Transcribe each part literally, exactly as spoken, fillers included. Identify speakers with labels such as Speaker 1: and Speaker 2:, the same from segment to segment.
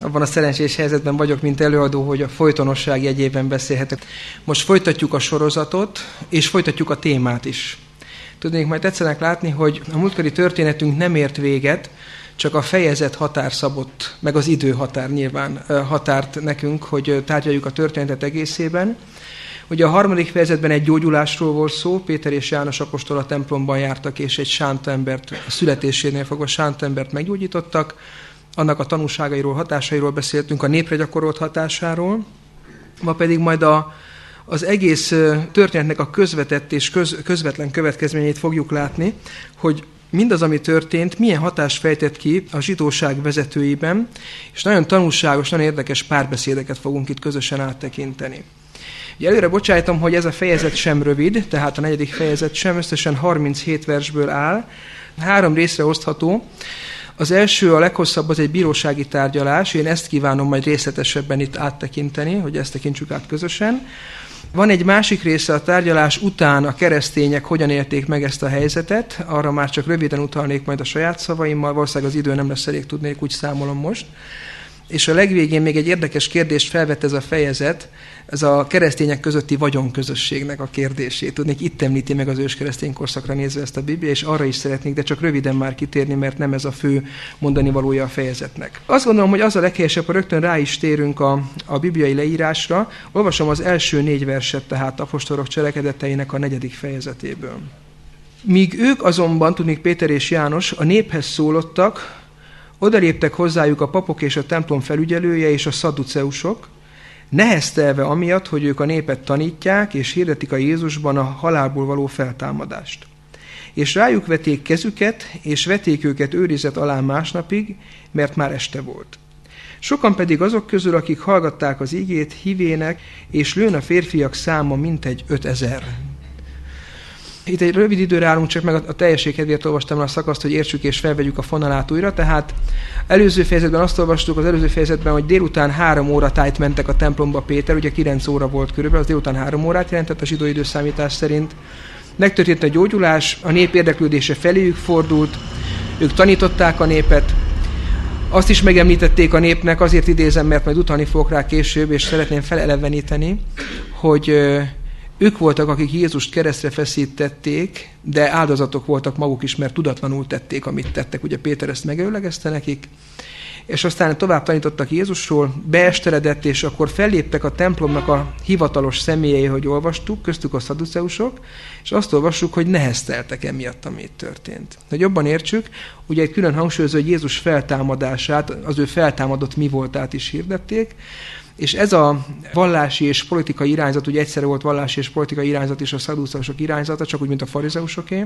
Speaker 1: abban a szerencsés helyzetben vagyok, mint előadó, hogy a folytonosság jegyében beszélhetek. Most folytatjuk a sorozatot, és folytatjuk a témát is. Tudnék majd tetszenek látni, hogy a múltkori történetünk nem ért véget, csak a fejezet határ szabott, meg az időhatár nyilván határt nekünk, hogy tárgyaljuk a történetet egészében. Ugye a harmadik fejezetben egy gyógyulásról volt szó, Péter és János apostol a templomban jártak, és egy sánta embert, a születésénél fogva sánta embert meggyógyítottak. Annak a tanúságairól, hatásairól beszéltünk, a népre gyakorolt hatásáról. Ma pedig majd a, az egész történetnek a közvetett és köz, közvetlen következményét fogjuk látni, hogy mindaz, ami történt, milyen hatást fejtett ki a zsidóság vezetőiben, és nagyon tanulságos, nagyon érdekes párbeszédeket fogunk itt közösen áttekinteni. Ugye előre bocsájtom, hogy ez a fejezet sem rövid, tehát a negyedik fejezet sem, összesen harminchét versből áll, három részre osztható. Az első, a leghosszabb, az egy bírósági tárgyalás, én ezt kívánom majd részletesebben itt áttekinteni, hogy ezt tekintsük át közösen. Van egy másik része a tárgyalás után, a keresztények hogyan élték meg ezt a helyzetet, arra már csak röviden utalnék majd a saját szavaimmal, valószínűleg az idő nem lesz elég, tudnék, úgy számolom most. És a legvégén még egy érdekes kérdést felvett ez a fejezet, ez a keresztények közötti vagyonközösségnek a kérdését. Tudnék, itt említi meg az őskeresztény korszakra nézve ezt a Biblia, és arra is szeretnék, de csak röviden már kitérni, mert nem ez a fő mondani valója a fejezetnek. Azt gondolom, hogy az a leghelyesebb, ha rögtön rá is térünk a, a bibliai leírásra. Olvasom az első négy verset, tehát apostolok cselekedeteinek a negyedik fejezetéből. Míg ők azonban, tudnék Péter és János, a néphez szólottak, odaléptek hozzájuk a papok és a templom felügyelője és a szadduceusok, neheztelve amiatt, hogy ők a népet tanítják, és hirdetik a Jézusban a halálból való feltámadást. És rájuk vették kezüket, és vették őket őrizet alá másnapig, mert már este volt. Sokan pedig azok közül, akik hallgatták az igét, hívének, és lőn a férfiak száma mintegy ötezer. Itt egy rövid időre állunk, csak meg a teljesség kedvéért olvastam el a szakaszt, hogy értsük és felvegyük a fonalát újra. Tehát előző fejezetben azt olvastuk, az előző fejezetben, hogy délután három óra tájt mentek a templomba Péter, ugye kilenc óra volt körülbelül, az délután három órát jelentett a zsidó időszámítás szerint. Megtörtént a gyógyulás, a nép érdeklődése feléjük fordult, ők tanították a népet. Azt is megemlítették a népnek, azért idézem, mert majd utalni fogok rá később, és szeretném feleleveníteni, hogy ők voltak, akik Jézust keresztre feszítették, de áldozatok voltak maguk is, mert tudatlanul tették, amit tettek. Ugye Péter ezt megelőlegezte nekik. És aztán tovább tanítottak Jézusról, beesteredett, és akkor felléptek a templomnak a hivatalos személyei, hogy olvastuk, köztük a szadduceusok, és azt olvassuk, hogy nehezteltek emiatt, ami itt történt. Hogy jobban értsük, ugye egy külön hangsúlyozó, hogy Jézus feltámadását, az ő feltámadott mi voltát is hirdették, és ez a vallási és politikai irányzat, ugye egyszerre volt vallási és politikai irányzat is a szadduceusok irányzata, csak úgy, mint a farizeusoké.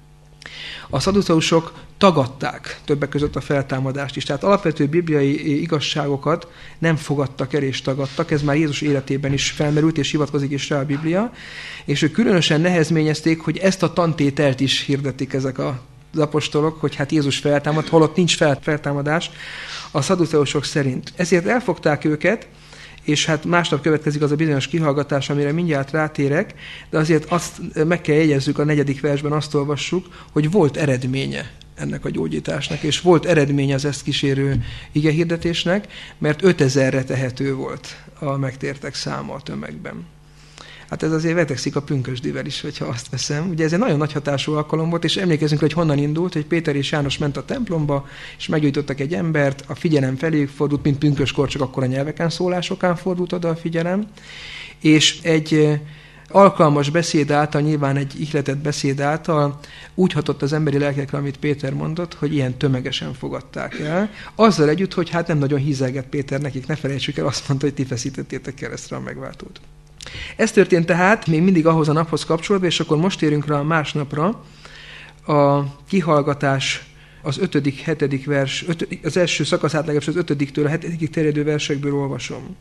Speaker 1: A szadduceusok tagadták többek között a feltámadást is. Tehát alapvető bibliai igazságokat nem fogadtak el és tagadtak. Ez már Jézus életében is felmerült, és hivatkozik is rá a Biblia. És ők különösen nehezményezték, hogy ezt a tantételt is hirdetik ezek az apostolok, hogy hát Jézus feltámad, holott nincs feltámadás a szadduceusok szerint. Ezért elfogták őket, és hát másnap következik az a bizonyos kihallgatás, amire mindjárt rátérek, de azért azt meg kell jegyezzük, a negyedik versben azt olvassuk, hogy volt eredménye ennek a gyógyításnak, és volt eredménye az ezt kísérő igehirdetésnek, mert ötezerre tehető volt a megtértek száma a tömegben. Hát ez azért vetekszik a pünkösdivel is, hogyha azt veszem. Ugye ez egy nagyon nagy hatású alkalom volt, és emlékezünk, hogy honnan indult, hogy Péter és János ment a templomba, és meggyújtottak egy embert, a figyelem feléjük fordult, mint pünköskor, csak akkor a nyelveken szólásokán fordult oda a figyelem, és egy alkalmas beszéd által, nyilván egy ihletett beszéd által úgy hatott az emberi lelkekre, amit Péter mondott, hogy ilyen tömegesen fogadták el. Azzal együtt, hogy hát nem nagyon hízelgett Péter nekik, ne felejtsük el, azt mondta, hogy ti feszítettétek keresztre a megváltót. Ez történt tehát még mindig ahhoz a naphoz kapcsolódva, és akkor most érünk rá a másnapra. A kihallgatás az ötödik, hetedik vers, ötödik, az első szakaszát legalábbis az ötödiktől a hetedikig terjedő versekből olvasom.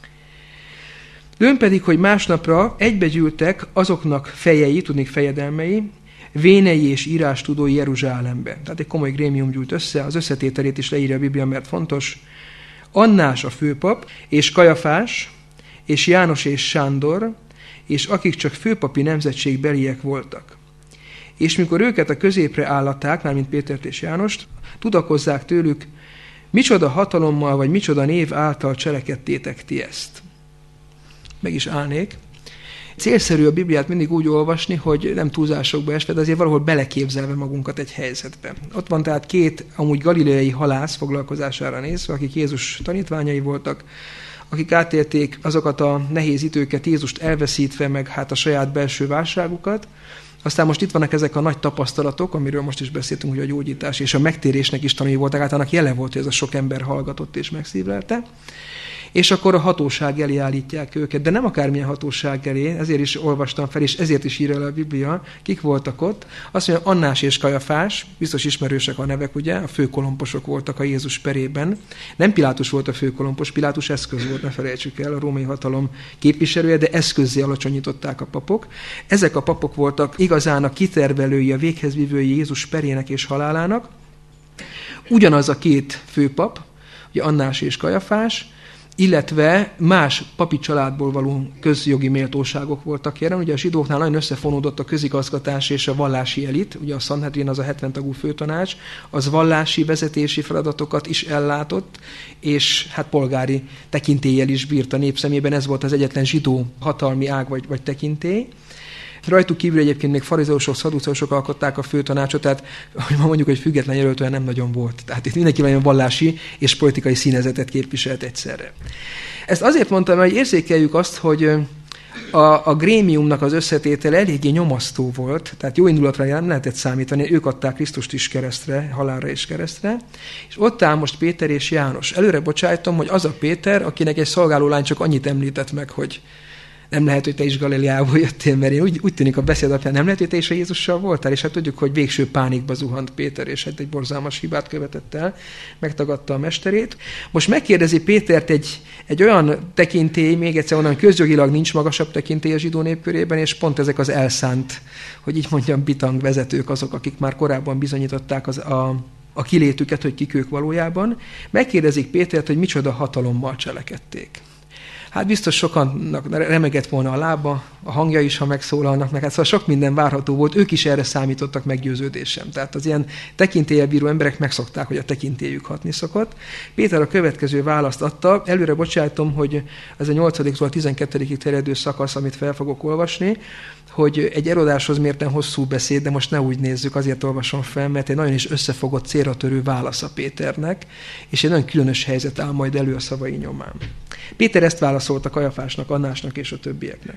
Speaker 1: Lőn pedig, hogy másnapra egybegyűltek azoknak fejei, tudnék fejedelmei, vénei és írástudói Jeruzsálembe. Tehát egy komoly grémium gyűlt össze, az összetételét is leírja a Biblia, mert fontos. Annás a főpap, és Kajafás, és János és Sándor, és akik csak főpapi nemzetségbeliek voltak. És mikor őket a középre állatták, mármint Pétert és Jánost, tudakozzák tőlük, Micsoda hatalommal, vagy micsoda név által cselekedtétek ti ezt? Meg is állnék. Célszerű a Bibliát mindig úgy olvasni, hogy nem túlzásokba esve, de azért valahol beleképzelve magunkat egy helyzetbe. Ott van tehát két amúgy galileai halász foglalkozására nézve, akik Jézus tanítványai voltak, akik átélték azokat a nehéz időket, Jézust elveszítve, meg hát a saját belső válságukat. Aztán most itt vannak ezek a nagy tapasztalatok, amiről most is beszéltünk, hogy a gyógyítás és a megtérésnek is tanulni voltak, hát annak jele volt, hogy ez a sok ember hallgatott és megszívlelte. És akkor a hatóság elé állítják őket, de nem akármilyen hatóság elé, ezért is olvastam fel, és ezért is írja le a Biblia, kik voltak ott. Azt mondja, Annás és Kajafás, biztos ismerősek a nevek, ugye, a főkolomposok voltak a Jézus perében. Nem Pilátus volt a főkolompos, Pilátus eszköz volt, ne felejtsük el, a római hatalom képviselője, de eszközzé alacsonyították a papok. Ezek a papok voltak igazán a kitervelői, a véghezvívői Jézus perének és halálának. Ugyanaz a két főpap, ugye Annás és Kajafás, illetve más papi családból való közjogi méltóságok voltak jelen. Ugye a zsidóknál nagyon összefonódott a közigazgatás és a vallási elit, ugye a Sanhedrin, az a hetven tagú főtanács, az vallási vezetési feladatokat is ellátott, és hát polgári tekintéllyel is bírt a nép szemében, ez volt az egyetlen zsidó hatalmi ág vagy, vagy tekintély. Rajtuk kívül egyébként még farizeusok, szaduceusok alkották a főtanácsot, tehát hogy ma mondjuk, hogy független jelölt olyan nem nagyon volt. Tehát itt mindenki nagyon vallási és politikai színezetet képviselt egyszerre. Ezt azért mondtam, hogy érzékeljük azt, hogy a, a grémiumnak az összetétele eléggé nyomasztó volt, tehát jó indulatra nem lehetett számítani, ők adták Krisztust is keresztre, halálra és keresztre, és ott áll most Péter és János. Előre bocsájtom, hogy az a Péter, akinek egy szolgálólány csak annyit említett meg, hogy nem lehet, hogy te is Galileából jöttél, mert én úgy, úgy tűnik a beszéd alapján, nem lehet, hogy te is a Jézussal voltál, és hát tudjuk, hogy végső pánikba zuhant Péter, és hát egy borzalmas hibát követett el, megtagadta a mesterét. Most megkérdezi Pétert egy, egy olyan tekintély, még egyszer onnan közjogilag nincs magasabb tekintély a zsidó nép körében, és pont ezek az elszánt, hogy így mondjam, bitang vezetők azok, akik már korábban bizonyították az, a, a kilétüket, hogy kik ők valójában. Megkérdezik Pétert, hogy micsoda hatalommal cselekedték. Hát biztos sokannak remegett volna a lába, a hangja is, ha megszólalnak meg. Hát szóval sok minden várható volt, ők is erre számítottak meggyőződésem. Tehát az ilyen tekintéllyel bíró emberek megszokták, hogy a tekintélyük hatni szokott. Péter a következő választ adta. Előre bocsájtom, hogy ez a nyolcadiktól a tizenkettedikig terjedő szakasz, amit fel fogok olvasni, hogy egy erodáshoz mérten hosszú beszéd, de most ne úgy nézzük, azért olvasom fel, mert egy nagyon is összefogott, célra törő válasz a Péternek, és egy nagyon különös helyzet áll majd elő a szavai nyomán. Péter ezt válaszolta Kajafásnak, Annásnak és a többieknek.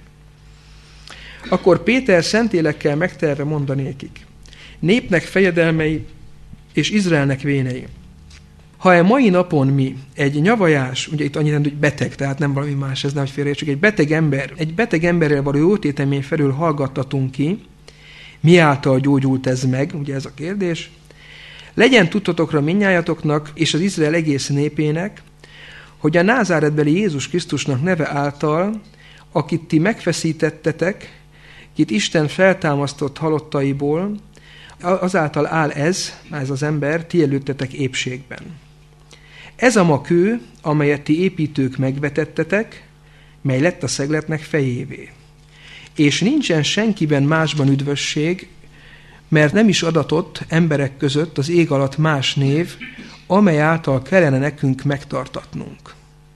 Speaker 1: Akkor Péter szentélekkel megtelve mondanékik: népnek fejedelmei és Izraelnek vénei. Ha e mai napon mi egy nyavajás, ugye itt annyit nem, hogy beteg, tehát nem valami más, ez nem, hogy félreértsük, egy beteg ember, egy beteg emberrel való jótétemény felül hallgattatunk ki, mi által gyógyult ez meg, ugye ez a kérdés, legyen tudtotokra mindnyájatoknak és az Izrael egész népének, hogy a názáretbeli Jézus Krisztusnak neve által, akit ti megfeszítettetek, kit Isten feltámasztott halottaiból, azáltal áll ez, ez az ember, ti előttetek épségben. Ez a ma kő, amelyet ti építők megvetettetek, mely lett a szegletnek fejévé. És nincsen senkiben másban üdvösség, mert nem is adatott emberek között az ég alatt más név, amely által kellene nekünk megtartatnunk.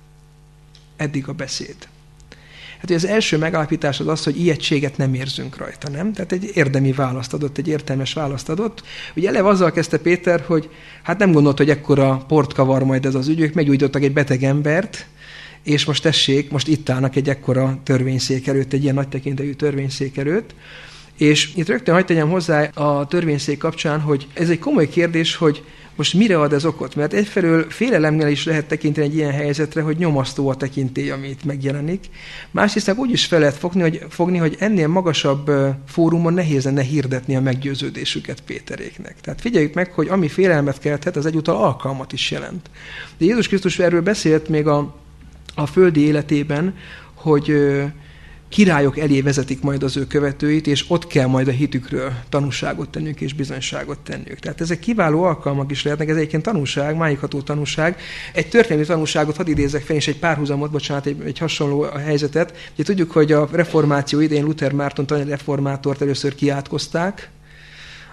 Speaker 1: Eddig a beszéd. Hát az első megállapítás az az, hogy ijegységet nem érzünk rajta, nem? Tehát egy érdemi választ adott, egy értelmes választ adott. Ugye eleve azzal kezdte Péter, hogy hát nem gondolt, hogy ekkora port kavar majd ez az ügy, ők meggyújtottak egy beteg embert, és most tessék, most itt állnak egy ekkora törvényszék előtt, egy ilyen nagy tekintélyű törvényszék előtt. És itt rögtön hagyd tegyem hozzá a törvényszék kapcsán, hogy ez egy komoly kérdés, hogy most mire ad ez okot? Mert egyfelől félelemmel is lehet tekinteni egy ilyen helyzetre, hogy nyomasztó a tekintély, ami itt megjelenik. Másrészt úgy is fel lehet fogni hogy, fogni, hogy ennél magasabb fórumon nehéz lenne hirdetni a meggyőződésüket Péteréknek. Tehát figyeljük meg, hogy ami félelmet kelthet, az egyúttal alkalmat is jelent. De Jézus Krisztus erről beszélt még a, a földi életében, hogy királyok elé vezetik majd az ő követőit, és ott kell majd a hitükről tanúságot tennünk és bizonyságot tennünk. Tehát ezek kiváló alkalmak is lehetnek, ez egyébként tanúság, máigható tanúság. Egy történelmi tanúságot hadd idézek fel, és egy párhuzamot, bocsánat, egy, egy hasonló helyzetet. Ugye tudjuk, hogy a reformáció idején Luther Márton tanár reformátort először kiátkozták,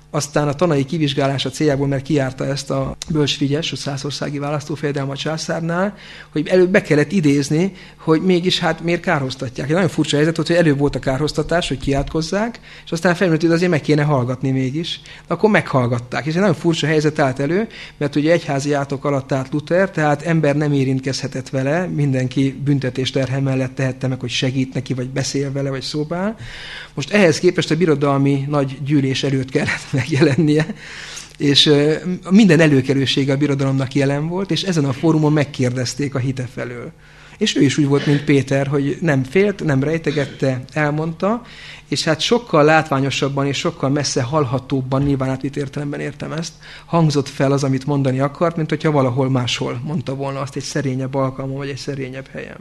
Speaker 1: aztán a tanai kivizsgálása céljából, mert kijárta ezt a Bölcs Frigyes, a szászországi választófejedelem a császárnál, hogy előbb be kellett idézni, hogy mégis hát miért kárhoztatják. Egy nagyon furcsa helyzet volt, hogy előbb volt a kárhoztatás, hogy kiátkozzák, és aztán felmerült, hogy azért meg kéne hallgatni mégis. De akkor meghallgatták. És egy nagyon furcsa helyzet állt elő, mert ugye egyházi átok alatt állt Luther, tehát ember nem érintkezhetett vele, mindenki büntetésterhe mellett tehette meg, hogy segít neki, vagy beszél vele, vagy szóbál. Most ehhez képest a birodalmi nagy gyűlés előtt kellett megjelennie, és minden előkelősége a birodalomnak jelen volt, és ezen a fórumon megkérdezték a hite felől. És ő is úgy volt, mint Péter, hogy nem félt, nem rejtegette, elmondta, és hát sokkal látványosabban és sokkal messze hallhatóbban, nyilván átvitt értelemben értem ezt, hangzott fel az, amit mondani akart, mint hogyha valahol máshol mondta volna azt egy szerényebb alkalmon, vagy egy szerényebb helyen.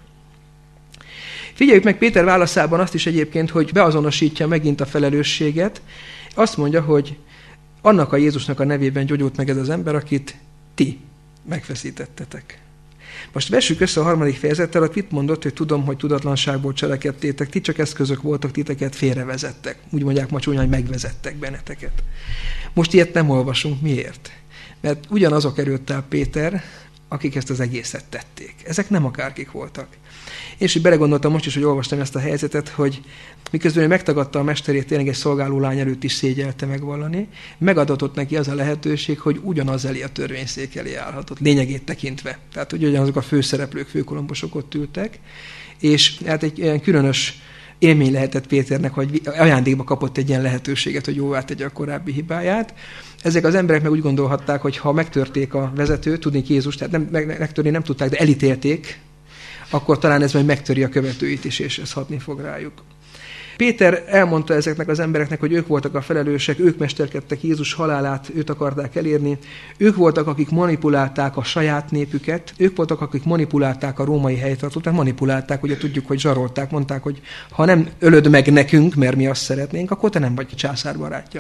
Speaker 1: Figyeljük meg Péter válaszában azt is egyébként, hogy beazonosítja megint a felelősséget. Azt mondja, hogy annak a Jézusnak a nevében gyógyult meg ez az ember, akit ti megfeszítettetek. Most vessük össze a harmadik fejezettel, ott mit mondott, hogy tudom, hogy tudatlanságból cselekedtétek, ti csak eszközök voltak, titeket félrevezettek. Úgy mondják ma csúnyán, hogy megvezettek benneteket. Most ilyet nem olvasunk. Miért? Mert ugyanazok erőttel Péter, akik ezt az egészet tették. Ezek nem akárkik voltak. És így belegondoltam most is, hogy olvastam ezt a helyzetet, hogy miközben ő megtagadta a mesterét, tényleg egy szolgáló lány előtt is szégyelte megvallani, megadatott neki az a lehetőség, hogy ugyanaz elé a törvényszék elé állhatott, lényegét tekintve. Tehát, hogy ugyanazok a főszereplők, főkolombosok ott ültek, és hát egy ilyen különös élmény lehetett Péternek, hogy ajándékba kapott egy ilyen lehetőséget, hogy jóvá tegye a korábbi hibáját. Ezek az emberek meg úgy gondolhatták, hogy ha megtörték a vezetőt, tudni Jézus, tehát nem, meg, megtörni nem tudták, de elítélték, akkor talán ez majd megtöri a követőit is, és ez hatni fog rájuk. Péter elmondta ezeknek az embereknek, hogy ők voltak a felelősek, ők mesterkedtek Jézus halálát, őt akarták elérni, ők voltak, akik manipulálták a saját népüket, ők voltak, akik manipulálták a római helytartót, tehát manipulálták, ugye tudjuk, hogy zsarolták, mondták, hogy ha nem ölöd meg nekünk, mert mi azt szeretnénk, akkor te nem vagy császár barátja.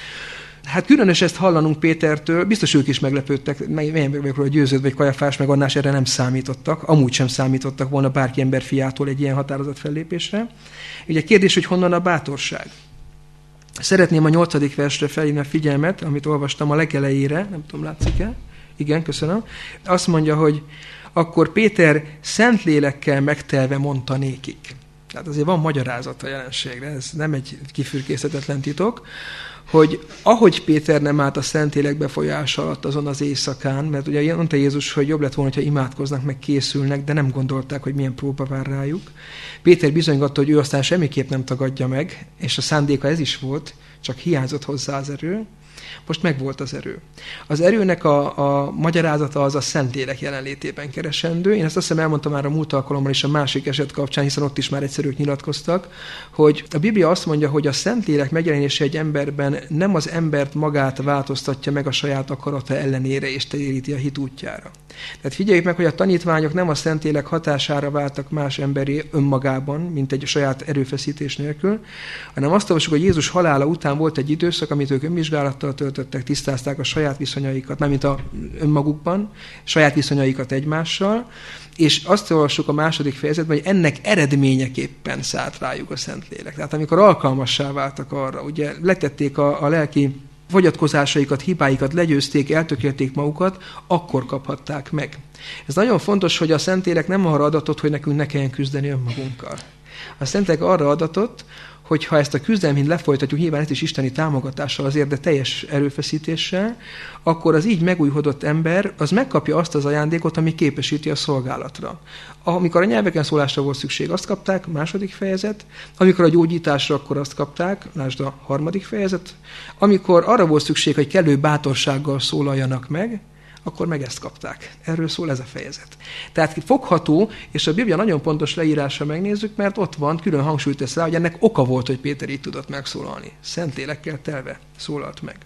Speaker 1: Hát különös ezt hallanunk Pétertől, biztos ők is meglepődtek, melyen vagyok róla győződve, vagy Kajafás meg Annás erre nem számítottak, amúgy sem számítottak volna bárki ember fiától egy ilyen határozott fellépésre. Ugye kérdés, hogy honnan a bátorság. Szeretném a nyolcadik versre felhívni a figyelmet, amit olvastam a legelejére, nem tudom, látszik-e? Igen, köszönöm. Azt mondja, hogy akkor Péter szent lélekkel megtelve mondta nékik. Tehát azért van magyarázat a jelenségre, ez nem egy kifürkészhetetlen titok, hogy ahogy Péter nem állt a Szentlélek befolyása alatt azon az éjszakán, mert ugye mondta Jézus, hogy jobb lett volna, ha imádkoznak, meg készülnek, de nem gondolták, hogy milyen próba vár rájuk. Péter bizonygatta, hogy ő aztán semmiképp nem tagadja meg, és a szándéka ez is volt, csak hiányzott hozzá az erő. Most megvolt az erő. Az erőnek a, a magyarázata az a Szentlélek jelenlétében keresendő. Én ezt azt hiszem elmondtam már a múlt alkalommal is a másik eset kapcsán, hiszen ott is már egyszerűk nyilatkoztak, hogy a Biblia azt mondja, hogy a Szentlélek megjelenése egy emberben nem az embert magát változtatja meg a saját akarata ellenére és téríti a hit útjára. Tehát figyeljük meg, hogy a tanítványok nem a Szentlélek hatására váltak más emberi önmagában, mint egy saját erőfeszítés nélkül, hanem azt olvasjuk, hogy Jézus halála után volt egy időszak, amit ők önvizsgálattal töltöttek, tisztázták a saját viszonyaikat, mármint a önmagukban, saját viszonyaikat egymással, és azt olvassuk a második fejezetben, hogy ennek eredményeképpen szállt rájuk a Szentlélek. Tehát amikor alkalmassá váltak arra, ugye letették a, a lelki fogyatkozásaikat, hibáikat, legyőzték, eltökélték magukat, akkor kaphatták meg. Ez nagyon fontos, hogy a Szentlélek nem arra adatott, hogy nekünk ne kelljen küzdeni önmagunkkal. A Szentlélek arra adatott, hogy ha ezt a küzdelmet lefolytatjuk, nyilván ezt is isteni támogatással azért, de teljes erőfeszítéssel, akkor az így megújhodott ember az megkapja azt az ajándékot, ami képesíti a szolgálatra. Amikor a nyelveken szólásra volt szükség, azt kapták, második fejezet. Amikor a gyógyításra, akkor azt kapták, lásd a harmadik fejezet. Amikor arra volt szükség, hogy kellő bátorsággal szólaljanak meg, akkor meg ezt kapták. Erről szól ez a fejezet. Tehát fogható, és a Biblia nagyon pontos leírása megnézzük, mert ott van, külön hangsúlyt tesz rá, hogy ennek oka volt, hogy Péter így tudott megszólalni. Szentlélekkel telve szólalt meg.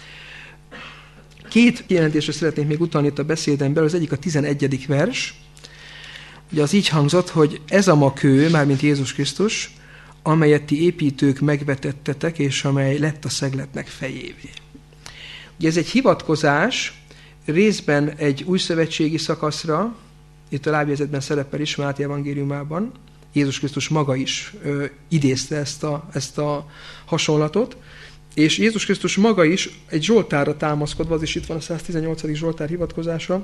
Speaker 1: Két jelentésre szeretnék még utalni itt a beszédemben, az egyik a tizenegyedik vers. Ugye az így hangzott, hogy ez a ma kő, mármint Jézus Krisztus, amelyet ti építők megvetettetek, és amely lett a szegletnek fejévé. Ugye ez egy hivatkozás, részben egy újszövetségi szakaszra, itt a lábjegyzetben szerepel is, Máté evangéliumában, Jézus Krisztus maga is ö, idézte ezt a, ezt a hasonlatot, És Jézus Krisztus maga is egy Zsoltárra támaszkodva, az is itt van a száztizennyolcadik Zsoltár hivatkozása,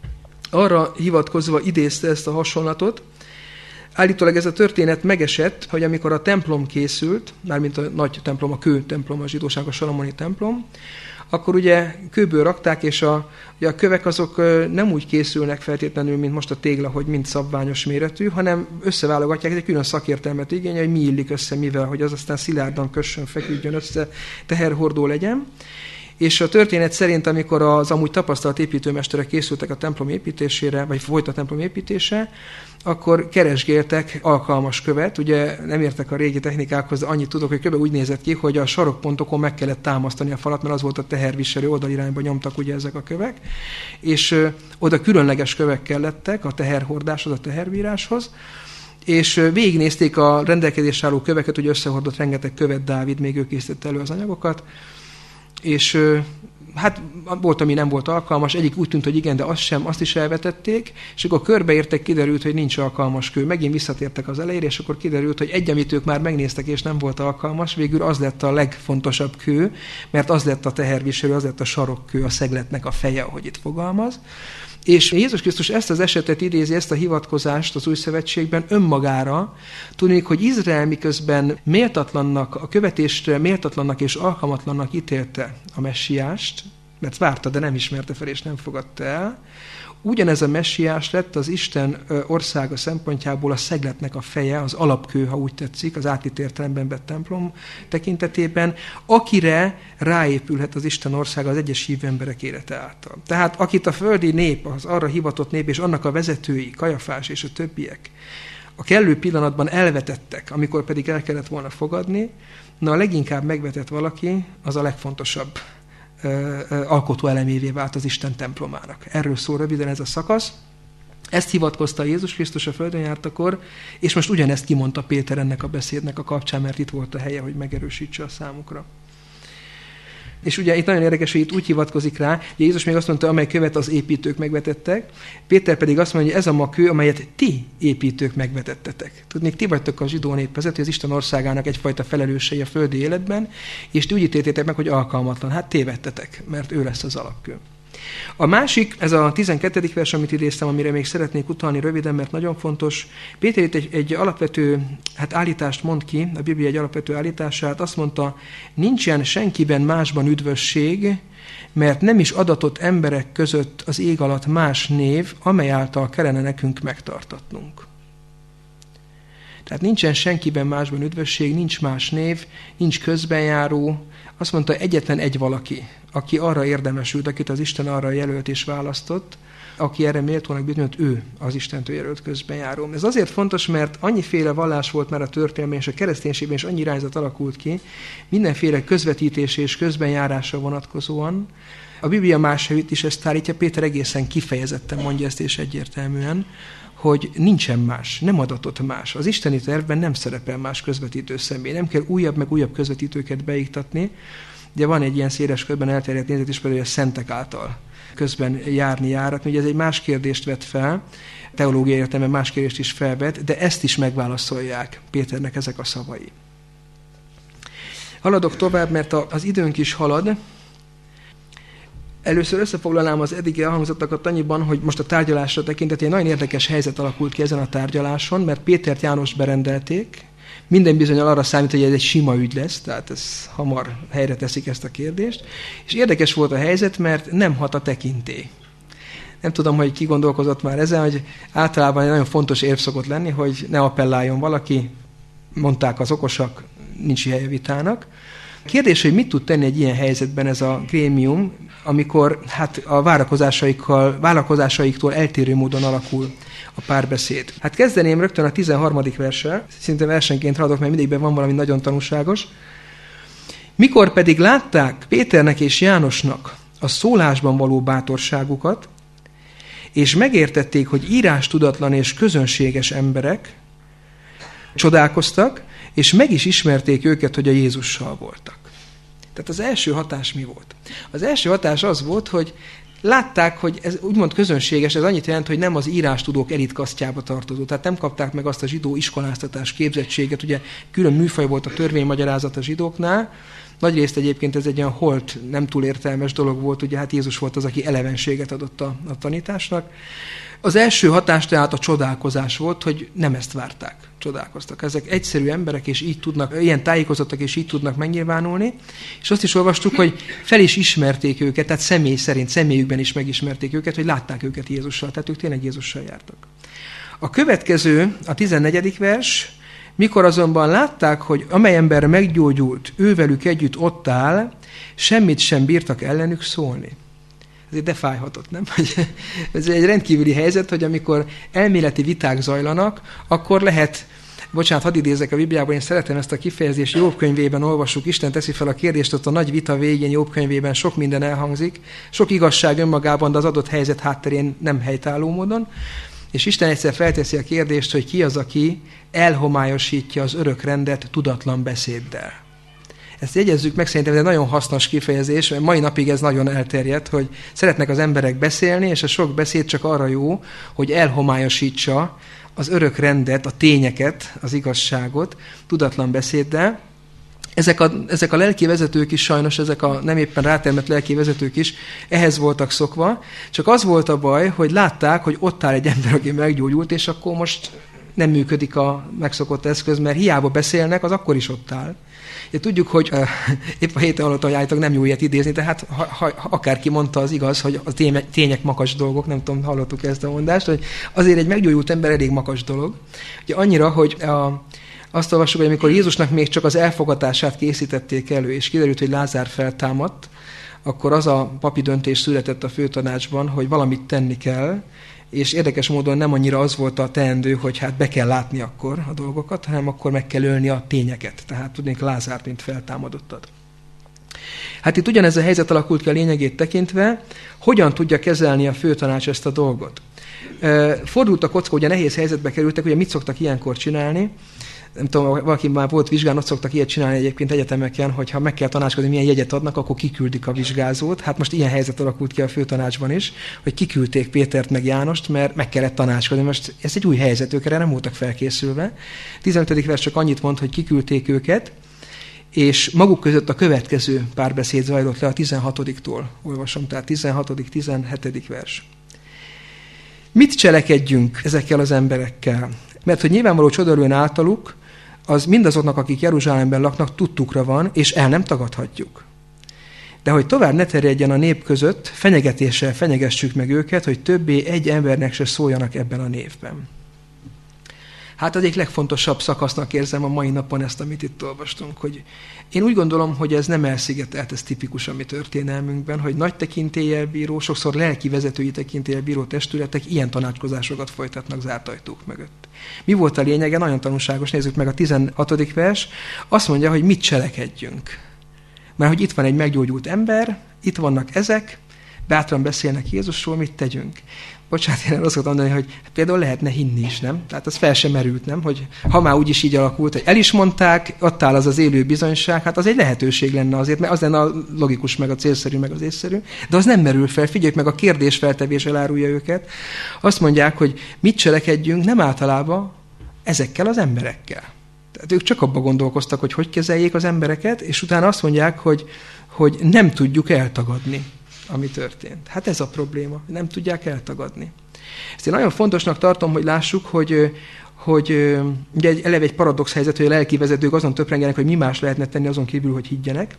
Speaker 1: arra hivatkozva idézte ezt a hasonlatot. Állítólag ez a történet megesett, hogy amikor a templom készült, mármint a nagy templom, a kő templom, a zsidóság, a salamoni templom, akkor ugye kőből rakták, és a, ugye a kövek azok nem úgy készülnek feltétlenül, mint most a tégla, hogy mind szabványos méretű, hanem összeválogatják, egy külön szakértelmet igényel, hogy mi illik össze mivel, hogy az aztán szilárdan kössön, feküdjön össze, teherhordó legyen. És a történet szerint, amikor az amúgy tapasztalt építőmesterek készültek a templom építésére, vagy folyt a templom építése, akkor keresgéltek alkalmas követ. Ugye nem értek a régi technikákhoz, de annyit tudok, hogy kb. Úgy nézett ki, hogy a sarokpontokon meg kellett támasztani a falat, mert az volt a teherviselő, oldalirányba nyomtak ugye ezek a kövek, és ö, oda különleges kövek kellettek a teherhordáshoz, a teherbíráshoz, és végignézték a rendelkezésre álló köveket, hogy összehordott rengeteg követ Dávid, még ő készítette elő az anyagokat, és hát volt, ami nem volt alkalmas, egyik úgy tűnt, hogy igen, de azt sem, azt is elvetették, és akkor körbeértek, kiderült, hogy nincs alkalmas kő. Megint visszatértek az elejére, és akkor kiderült, hogy egy, amit ők már megnéztek, és nem volt alkalmas, végül az lett a legfontosabb kő, mert az lett a teherviselő, az lett a sarokkő, a szegletnek a feje, ahogy itt fogalmaz. És Jézus Krisztus ezt az esetet idézi, ezt a hivatkozást az Új Szövetségben önmagára, tudnék, hogy Izrael miközben méltatlannak, a követésre méltatlannak és alkalmatlannak ítélte a messiást, mert várta, de nem ismerte fel és nem fogadta el, ugyanez a messiás lett az Isten országa szempontjából a szegletnek a feje, az alapkő, ha úgy tetszik, az átvitt értelemben vett templom tekintetében, akire ráépülhet az Isten országa az egyes hívő emberek élete által. Tehát akit a földi nép, az arra hivatott nép, és annak a vezetői, Kajafás és a többiek, a kellő pillanatban elvetettek, amikor pedig el kellett volna fogadni, na a leginkább megvetett valaki, az a legfontosabb alkotóelemévé vált az Isten templomának. Erről szól röviden ez a szakasz. Ezt hivatkozta Jézus Krisztus a földön jártakor, és most ugyanezt kimondta Péter ennek a beszédnek a kapcsán, mert itt volt a helye, hogy megerősítse a számukra. És ugye itt nagyon érdekes, hogy itt úgy hivatkozik rá, hogy Jézus még azt mondta, amely követ az építők megvetettek, Péter pedig azt mondja, hogy ez a ma kő, amelyet ti építők megvetettetek. Tudnék, ti vagytok a zsidó nép vezető, az Isten országának egyfajta felelősei a földi életben, és ti úgy ítéltétek meg, hogy alkalmatlan. Hát tévedtetek, mert ő lesz az alapkő. A másik, ez a tizenkettedik vers, amit idéztem, amire még szeretnék utalni röviden, mert nagyon fontos. Péter itt egy, egy alapvető hát állítást mond ki, a Biblia egy alapvető állítását, azt mondta, nincsen senkiben másban üdvösség, mert nem is adatott emberek között az ég alatt más név, amely által kellene nekünk megtartatnunk. Tehát nincsen senkiben másban üdvösség, nincs más név, nincs közbenjáró. Azt mondta, egyetlen egy valaki, aki arra érdemesült, akit az Isten arra jelölt és választott, aki erre méltónak bizonyult, ő az Istentől jelölt közbenjáró. Ez azért fontos, mert annyiféle vallás volt már a történelmében, és a kereszténységben is annyi irányzat alakult ki, mindenféle közvetítés és közbenjárásra vonatkozóan. A Biblia más helyütt is ezt állítja, Péter egészen kifejezetten mondja ezt és egyértelműen, hogy nincsen más, nem adatott más. Az isteni tervben nem szerepel más közvetítő személy. Nem kell újabb meg újabb közvetítőket beiktatni, de van egy ilyen széles körben elterjedt nézet is, például a szentek által közben járni járat. Ugye ez egy más kérdést vet fel, teológiai értelemben más kérdést is felvet, de ezt is megválaszolják Péternek ezek a szavai. Haladok tovább, mert az időnk is halad. Először összefoglalnám az eddigi elhangzottakat annyiban, hogy most a tárgyalásra tekintetében nagyon érdekes helyzet alakult ki ezen a tárgyaláson, mert Pétert Jánost berendelték, minden bizonnyal arra számít, hogy ez egy sima ügy lesz, tehát ez hamar helyre teszik ezt a kérdést, és érdekes volt a helyzet, mert nem hat a tekintély. Nem tudom, hogy ki gondolkozott már ezen, hogy általában egy nagyon fontos érv szokott lenni, hogy ne appelláljon valaki, mondták az okosak, nincs helye vitának. Kérdés, hogy mit tud tenni egy ilyen helyzetben ez a grémium, amikor hát a várakozásaikkal, várakozásaiktól eltérő módon alakul a párbeszéd. Hát kezdeném rögtön a tizenharmadik verssel, szinte versenként haladok, mert mindegyikben van valami nagyon tanúságos. Mikor pedig látták Péternek és Jánosnak a szólásban való bátorságukat, és megértették, hogy írástudatlan és közönséges emberek, csodálkoztak, és meg is ismerték őket, hogy a Jézussal voltak. Tehát az első hatás mi volt? Az első hatás az volt, hogy látták, hogy ez úgymond közönséges, ez annyit jelent, hogy nem az írástudók elitkasztjába tartozó. Tehát nem kapták meg azt a zsidó iskoláztatás képzettséget, ugye külön műfaj volt a törvénymagyarázat a zsidóknál, Nagyrészt egyébként ez egy olyan holt, nem túl értelmes dolog volt, ugye hát Jézus volt az, aki elevenséget adott a, a tanításnak. Az első hatás tehát a csodálkozás volt, hogy nem ezt várták, csodálkoztak. Ezek egyszerű emberek, és így tudnak, ilyen tájékozottak, és így tudnak megnyilvánulni. És azt is olvastuk, hogy fel is ismerték őket, tehát személy szerint, személyükben is megismerték őket, hogy látták őket Jézussal, tehát ők tényleg Jézussal jártak. A következő, a tizennegyedik vers, mikor azonban látták, hogy amely ember meggyógyult, ővelük együtt ott áll, semmit sem bírtak ellenük szólni. Ez de fájhatott, nem? Ez egy rendkívüli helyzet, hogy amikor elméleti viták zajlanak, akkor lehet, bocsánat, hadd idézek a Bibliában, én szeretem ezt a kifejezést, Jobb könyvében olvassuk, Isten teszi fel a kérdést, ott a nagy vita végén Jobb könyvében sok minden elhangzik, sok igazság önmagában, de az adott helyzet hátterén nem helytálló módon, és Isten egyszer felteszi a kérdést, hogy ki az, aki elhomályosítja az örök rendet tudatlan beszéddel. Ezt jegyezzük meg, szerintem ez egy nagyon hasznos kifejezés, mert mai napig ez nagyon elterjedt, hogy szeretnek az emberek beszélni, és a sok beszéd csak arra jó, hogy elhomályosítsa az örök rendet, a tényeket, az igazságot tudatlan beszéddel. Ezek a, ezek a lelki vezetők is sajnos, ezek a nem éppen rátermett lelki vezetők is ehhez voltak szokva, csak az volt a baj, hogy látták, hogy ott áll egy ember, aki meggyógyult, és akkor most nem működik a megszokott eszköz, mert hiába beszélnek, az akkor is ott áll. Ja, tudjuk, hogy uh, épp a héten alatt ajánlítok, nem jó ilyet idézni, tehát ha, ha, akárki mondta, az igaz, hogy a tények, tények makacs dolgok, nem tudom, hallottuk ezt a mondást, hogy azért egy meggyógyult ember elég makacs dolog. Ugye annyira, hogy a, azt olvassuk, hogy amikor Jézusnak még csak az elfogatását készítették elő, és kiderült, hogy Lázár feltámadt, akkor az a papi döntés született a főtanácsban, hogy valamit tenni kell, és érdekes módon nem annyira az volt a teendő, hogy hát be kell látni akkor a dolgokat, hanem akkor meg kell ölni a tényeket. Tehát tudnék Lázárt, mint feltámadottat. Hát itt ugyanez a helyzet alakult ki a lényegét tekintve, hogyan tudja kezelni a főtanács ezt a dolgot. Fordult a kocka, ugye nehéz helyzetbe kerültek, ugye mit szoktak ilyenkor csinálni. Nem tudom, valaki már volt vizsgán, ott szoktak ilyet csinálni egyébként egyetemeken, hogyha meg kell tanácskozni, milyen jegyet adnak, akkor kiküldik a vizsgázót. Hát most ilyen helyzet alakult ki a főtanácsban is, hogy kiküldték Pétert meg Jánost, mert meg kellett tanácskozni. Most ez egy új helyzet, ők erre nem voltak felkészülve. tizenötödik vers csak annyit mond, hogy kiküldték őket, és maguk között a következő párbeszéd zajlott le a tizenhatodiktól. Olvasom, tehát tizenhatodik tizenhetedik vers. Mit cselekedjünk ezekkel az emberekkel? Mert hogy nyilvánvaló csodarőn általuk, az mindazoknak, akik Jeruzsálemben laknak, tudtukra van, és el nem tagadhatjuk. De hogy tovább ne terjedjen a nép között, fenyegetéssel fenyegessük meg őket, hogy többé egy embernek se szóljanak ebben a névben. Hát az egyik legfontosabb szakasznak érzem a mai napon ezt, amit itt olvastunk, hogy én úgy gondolom, hogy ez nem elszigetelt, ez tipikus a mi történelmünkben, hogy nagy tekintéllyel bíró, sokszor lelki vezetői tekintéllyel bíró testületek ilyen tanácskozásokat folytatnak zárt ajtók mögött. Mi volt a lényege? Nagyon tanulságos, nézzük meg a tizenhatodik vers. Azt mondja, hogy mit cselekedjünk. Mert hogy itt van egy meggyógyult ember, itt vannak ezek, bátran beszélnek Jézusról, mit tegyünk? Bocsánat, én azt mondani, hogy például lehetne hinni is, nem? Tehát az fel sem merült, nem? Hogy ha már úgyis így alakult, hogy el is mondták, ott áll az az élő bizonyság, hát az egy lehetőség lenne azért, mert az lenne a logikus, meg a célszerű, meg az észszerű, de az nem merül fel. Figyeljük meg, a kérdésfeltevés elárulja őket. Azt mondják, hogy mit cselekedjünk, nem általában ezekkel az emberekkel. Tehát ők csak abba gondolkoztak, hogy hogy kezeljék az embereket, és utána azt mondják, hogy, hogy nem tudjuk eltagadni, ami történt. Hát ez a probléma, nem tudják eltagadni. Ezt én nagyon fontosnak tartom, hogy lássuk, hogy, hogy ugye egy, eleve egy paradox helyzet, hogy a lelki vezetők azon töprengenek, hogy mi más lehetne tenni azon kívül, hogy higgyenek.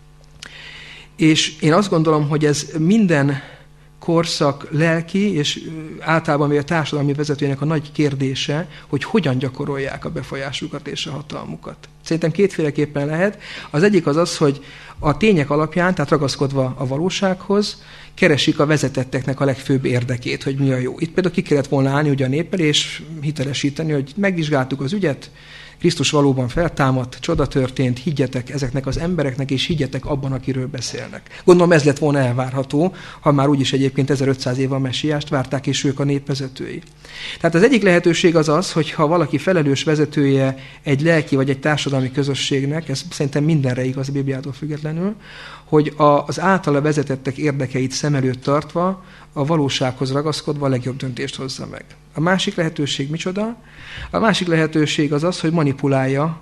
Speaker 1: És én azt gondolom, hogy ez minden korszak lelki, és általában még a társadalmi vezetőjének a nagy kérdése, hogy hogyan gyakorolják a befolyásukat és a hatalmukat. Szerintem kétféleképpen lehet. Az egyik az az, hogy a tények alapján, tehát ragaszkodva a valósághoz, keresik a vezetetteknek a legfőbb érdekét, hogy mi a jó. Itt például ki kellett volna állni ugye a néppel, és hitelesíteni, hogy megvizsgáltuk az ügyet, Krisztus valóban feltámadt, csoda történt, higgyetek ezeknek az embereknek, és higgyetek abban, akiről beszélnek. Gondolom ez lett volna elvárható, ha már úgyis egyébként ezerötszáz éve a messiást várták, és ők a népvezetői. Tehát az egyik lehetőség az az, hogy ha valaki felelős vezetője egy lelki vagy egy társadalmi közösségnek, ez szerintem mindenre igaz a Bibliától függetlenül, hogy az általa vezetettek érdekeit szem előtt tartva, a valósághoz ragaszkodva a legjobb döntést hozza meg. A másik lehetőség micsoda? A másik lehetőség az az, hogy manipulálja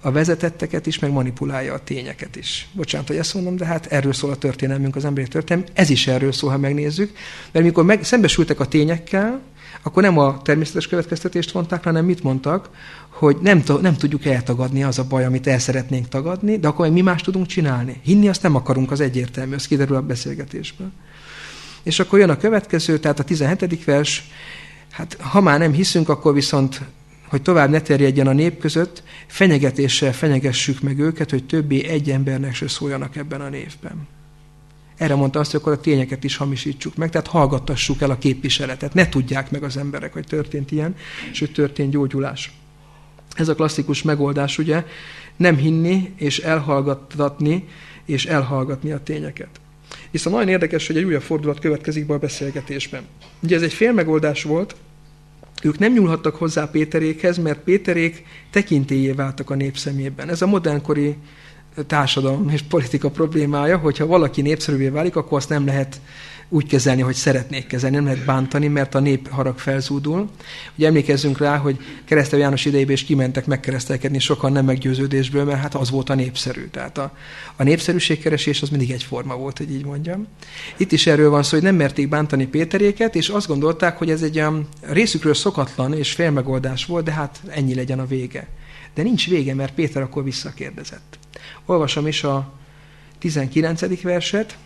Speaker 1: a vezetetteket is, meg manipulálja a tényeket is. Bocsánat, hogy ezt mondom, de hát erről szól a történelmünk, az emberi történelem. Ez is erről szól, ha megnézzük. Mert mikor meg, szembesültek a tényekkel, akkor nem a természetes következtetést vonták, hanem mit mondtak, hogy nem, nem tudjuk eltagadni, az a baj, amit el szeretnénk tagadni, de akkor mi más tudunk csinálni. Hinni azt nem akarunk, az egyértelmű, az kiderül a beszélgetésből. És akkor jön a következő, tehát a tizenhetedik vers, hát ha már nem hiszünk, akkor viszont, hogy tovább ne terjedjen a nép között, fenyegetéssel fenyegessük meg őket, hogy többé egy embernek se szóljanak ebben a névben. Erre mondta azt, hogy akkor a tényeket is hamisítsuk meg, tehát hallgattassuk el a képviseletet. Ne tudják meg az emberek, hogy történt ilyen, sőt történt gyógyulás. Ez a klasszikus megoldás, ugye, nem hinni és elhallgattatni és elhallgatni a tényeket. Viszont nagyon érdekes, hogy egy újabb fordulat következik be a beszélgetésben. Ugye ez egy félmegoldás volt, ők nem nyúlhattak hozzá Péterékhez, mert Péterék tekintélyé váltak a nép szemében. Ez a modernkori társadalom és politika problémája, hogyha valaki népszerűvé válik, akkor azt nem lehet úgy kezelni, hogy szeretnék kezelni, nem lehet bántani, mert a nép harag felzúdul. Ugye emlékezzünk rá, hogy Keresztelő János idejében is kimentek megkeresztelkedni sokan nem meggyőződésből, mert hát az volt a népszerű. Tehát a, a népszerűségkeresés az mindig egyforma volt, hogy így mondjam. Itt is erről van szó, hogy nem merték bántani Péteréket, és azt gondolták, hogy ez egy olyan részükről szokatlan és félmegoldás volt, de hát ennyi legyen a vége. De nincs vége, mert Péter akkor visszakérdezett. Olvasom is a tizenkilencedik verset.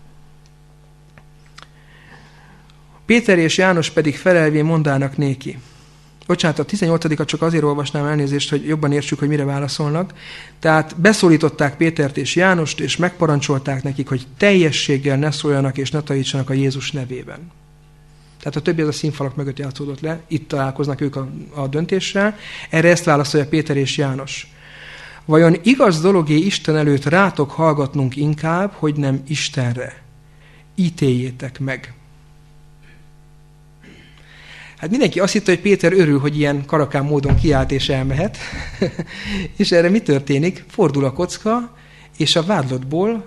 Speaker 1: Péter és János pedig felelvén mondának néki. Bocsánat, a tizennyolcadikat csak azért olvasnám, elnézést, hogy jobban értsük, hogy mire válaszolnak. Tehát beszólították Pétert és Jánost, és megparancsolták nekik, hogy teljességgel ne szóljanak és ne tanítsanak a Jézus nevében. Tehát a többi az a színfalak mögött játszódott le, itt találkoznak ők a, a döntéssel. Erre ezt válaszolja Péter és János. Vajon igaz dologé Isten előtt rátok hallgatnunk inkább, hogy nem Istenre? Ítéljétek meg. Hát mindenki azt hitte, hogy Péter örül, hogy ilyen karakán módon kiállt és elmehet. És erre mi történik? Fordul a kocka, és a vádlottból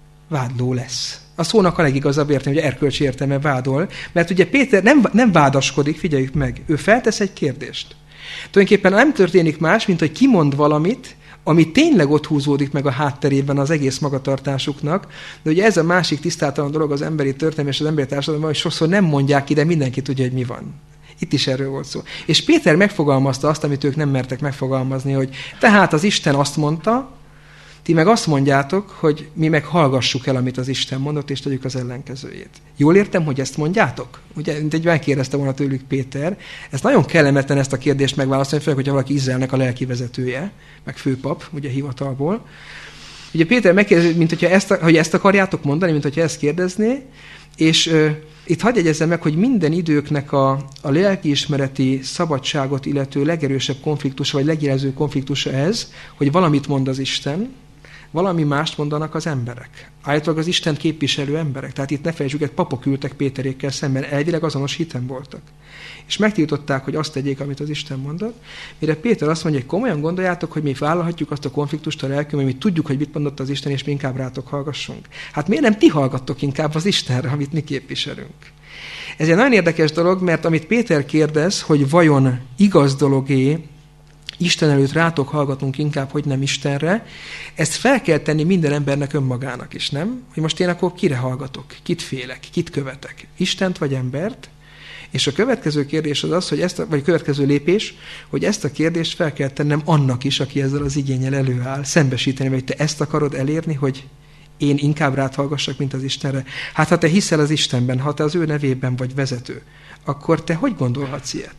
Speaker 1: vádló lesz. A szónak a legigazabb értelme, hogy erkölcsi értelme vádol. Mert ugye Péter nem, nem vádaskodik, figyeljük meg, ő feltesz egy kérdést. Tulajdonképpen nem történik más, mint hogy kimond valamit, ami tényleg ott húzódik meg a hátterében az egész magatartásuknak, de ugye ez a másik tisztátalan dolog az emberi történelem és az emberi társadalomban, hogy sokszor nem mondják ki, de mindenki tudja, hogy mi van. Itt is erről volt szó. És Péter megfogalmazta azt, amit ők nem mertek megfogalmazni, hogy tehát az Isten azt mondta, ti meg azt mondjátok, hogy mi meg hallgassuk el, amit az Isten mondott, és tegyük az ellenkezőjét. Jól értem, hogy ezt mondjátok? Ugye, mint egy megkérdezte volna tőlük Péter. Ez nagyon kellemetlen ezt a kérdést megválaszolni, főleg, hogyha valaki Izraelnek a lelki vezetője, meg főpap, ugye hivatalból. Ugye Péter megkérdezi, mint hogyha ezt, hogy ezt akarjátok mondani, mint hogyha ezt kérdezné, és uh, itt hadd jegyezzem meg, hogy minden időknek a, a lelkiismereti szabadságot illető legerősebb konfliktusa, vagy legjelező konfliktusa ez, hogy valamit mond az Isten, valami mást mondanak az emberek. Állítólag az Isten képviselő emberek. Tehát itt ne felejtsük, hogy papok ültek Péterékkel szemben, elvileg azonos hiten voltak. És megtiltották, hogy azt tegyék, amit az Isten mondott. Mire Péter azt mondja, hogy komolyan gondoljátok, hogy mi vállalhatjuk azt a konfliktust a lelkünkben, mi tudjuk, hogy mit mondott az Isten, és mi inkább rátok hallgassunk. Hát miért nem ti hallgattok inkább az Istenre, amit mi képviselünk? Ez egy nagyon érdekes dolog, mert amit Péter kérdez, hogy vajon igaz dologé Isten előtt rátok hallgatunk inkább, hogy nem Istenre, ezt fel kell tenni minden embernek önmagának is, nem? Hogy most én akkor kire hallgatok, kit félek, kit követek, Istent vagy embert? És a következő kérdés az az, hogy ezt a, vagy a következő lépés, hogy ezt a kérdést fel kell tennem annak is, aki ezzel az igénnyel előáll, szembesíteni, hogy te ezt akarod elérni, hogy én inkább rád hallgassak, mint az Istenre. Hát ha te hiszel az Istenben, ha te az ő nevében vagy vezető, akkor te hogy gondolhatsz ilyet?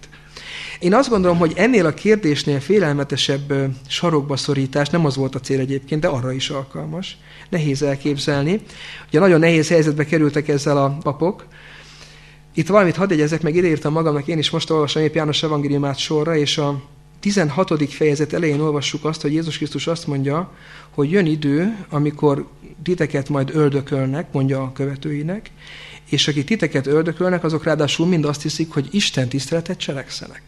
Speaker 1: Én azt gondolom, hogy ennél a kérdésnél félelmetesebb sarokba szorítás, nem az volt a cél egyébként, de arra is alkalmas. Nehéz elképzelni. Ugye nagyon nehéz helyzetbe kerültek ezzel a papok. Itt valamit hadd jegyezzek meg, ideírtam magamnak, én is most olvasom épp János evangéliumát sorra, és a tizenhatodik fejezet elején olvassuk azt, hogy Jézus Krisztus azt mondja, hogy jön idő, amikor titeket majd öldökölnek, mondja a követőinek, és akik titeket öldökölnek, azok ráadásul mind azt hiszik, hogy Isten tiszteletet cselekszenek.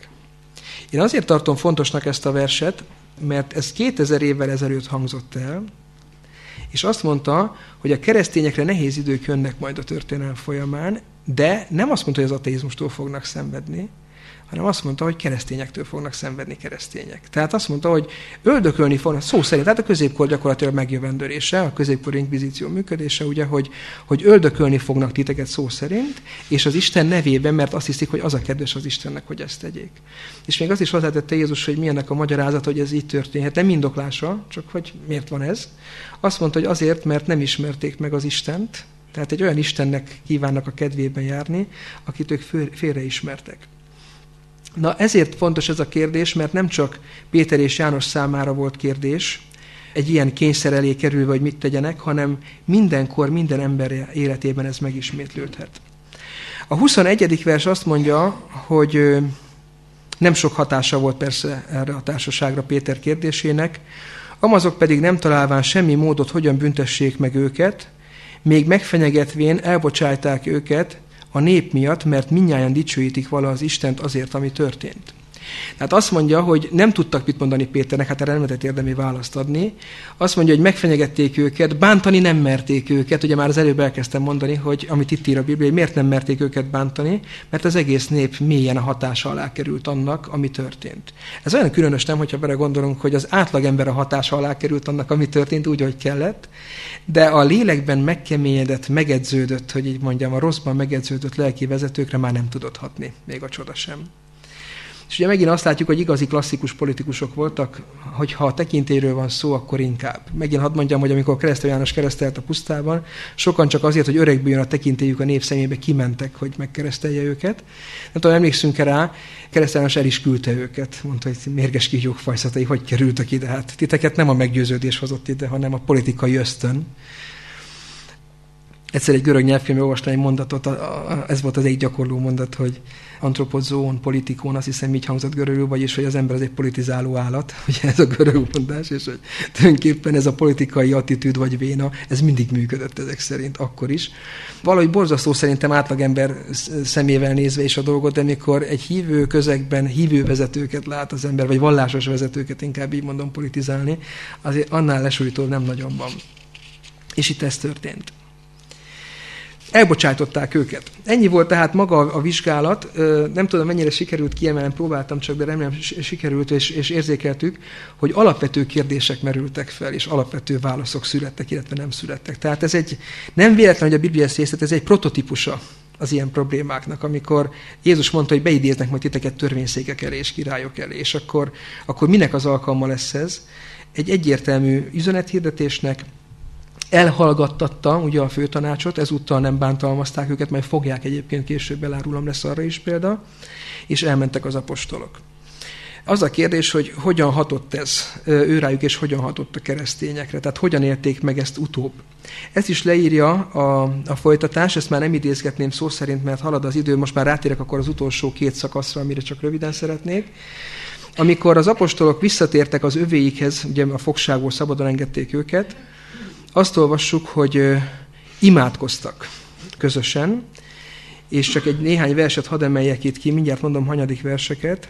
Speaker 1: Én azért tartom fontosnak ezt a verset, mert ez kétezer évvel ezelőtt hangzott el, és azt mondta, hogy a keresztényekre nehéz idők jönnek majd a történelem folyamán, de nem azt mondta, hogy az ateizmustól fognak szenvedni, hanem azt mondta, hogy keresztényektől fognak szenvedni keresztények. Tehát azt mondta, hogy öldökölni fognak, szó szerint, tehát a középkor gyakorlatilag megjövendőlése, a középkori inkvizíció működése, ugye, hogy, hogy öldökölni fognak titeket szó szerint, és az Isten nevében, mert azt hiszik, hogy az a kedves az Istennek, hogy ezt tegyék. És még azt is hozzátette Jézus, hogy milyennek a magyarázat, hogy ez így történhet. Nem indoklása, csak hogy miért van ez. Azt mondta, hogy azért, mert nem ismerték meg az Istent, tehát egy olyan Istennek kívánnak a kedvében járni, akit ők félreismertek. Na ezért fontos ez a kérdés, mert nem csak Péter és János számára volt kérdés, egy ilyen kényszer elé kerülve, hogy mit tegyenek, hanem mindenkor, minden ember életében ez megismétlődhet. A huszonegyedik vers azt mondja, hogy nem sok hatása volt persze erre a társaságra Péter kérdésének, amazok pedig nem találván semmi módot, hogyan büntessék meg őket, még megfenyegetvén elbocsájták őket a nép miatt, mert mindnyájan dicsőítik vala az Istent azért, ami történt. Tehát azt mondja, hogy nem tudtak mit mondani Péternek, hát erre nem lehetett érdemi választ adni. Azt mondja, hogy megfenyegették őket, bántani nem merték őket. Ugye már az előbb elkezdtem mondani, hogy amit itt ír a Biblia, hogy miért nem merték őket bántani, mert az egész nép mélyen a hatása alá került annak, ami történt. Ez olyan különös, nem, hogyha bele gondolunk, hogy az átlagember a hatása alá került annak, ami történt, úgy, hogy kellett, de a lélekben megkeményedett, megedződött, hogy így mondjam, a rosszban megedződött lelki vezetőkre már nem tudott hatni, még a csoda sem. És ugye megint azt látjuk, hogy igazi klasszikus politikusok voltak, hogyha a tekintélyről van szó, akkor inkább. Megint hadd mondjam, hogy amikor Keresztelő János keresztelt a pusztában, sokan csak azért, hogy öregbüljön a tekintélyük a nép szemébe, kimentek, hogy megkeresztelje őket. Nem tudom, emlékszünk rá, Keresztelő János el is küldte őket. Mondta, hogy mérges kígyók fajszatai, hogy kerültek ide. Hát titeket nem a meggyőződés hozott ide, hanem a politikai ösztön. Egyszer egy görög nyelvkönyvben olvastam egy mondatot, ez volt az egyik gyakorló mondat, hogy antropozón, politikón, azt hiszem így hangzott görögül, vagyis hogy az ember az egy politizáló állat, ugye ez a görög mondás, és hogy tulajdonképpen ez a politikai attitűd vagy véna, ez mindig működött ezek szerint, akkor is. Valahogy borzasztó szerintem átlagember szemével nézve is a dolgot, de mikor egy hívő közegben hívő vezetőket lát az ember, vagy vallásos vezetőket, inkább így mondom, politizálni, azért annál lesújtóbb nem nagyon van. És itt ez történt. Elbocsájtották őket. Ennyi volt tehát maga a vizsgálat. Nem tudom, mennyire sikerült kiemelni, próbáltam csak, de remélem sikerült, és, és érzékeltük, hogy alapvető kérdések merültek fel, és alapvető válaszok születtek, illetve nem születtek. Tehát ez egy, nem véletlen, hogy a Biblia ezt részlet, ez egy prototípusa az ilyen problémáknak, amikor Jézus mondta, hogy beidéznek majd titeket törvényszékek elé és királyok elé, és akkor, akkor minek az alkalma lesz ez? Egy egyértelmű üzenethirdetésnek, elhallgattatta ugye a főtanácsot, ezúttal nem bántalmazták őket, majd fogják egyébként, később elárulom, lesz arra is példa, és elmentek az apostolok. Az a kérdés, hogy hogyan hatott ez őrájuk, és hogyan hatott a keresztényekre, tehát hogyan élték meg ezt utóbb. Ezt is leírja a, a folytatás, ezt már nem idézgetném szó szerint, mert halad az idő, most már rátérek akkor az utolsó két szakaszra, amire csak röviden szeretnék. Amikor az apostolok visszatértek az övéikhez, ugye a fogságból szabadon engedték őket, azt olvassuk, hogy imádkoztak közösen, és csak egy néhány verset hadd emeljek itt ki, mindjárt mondom hanyadik verseket.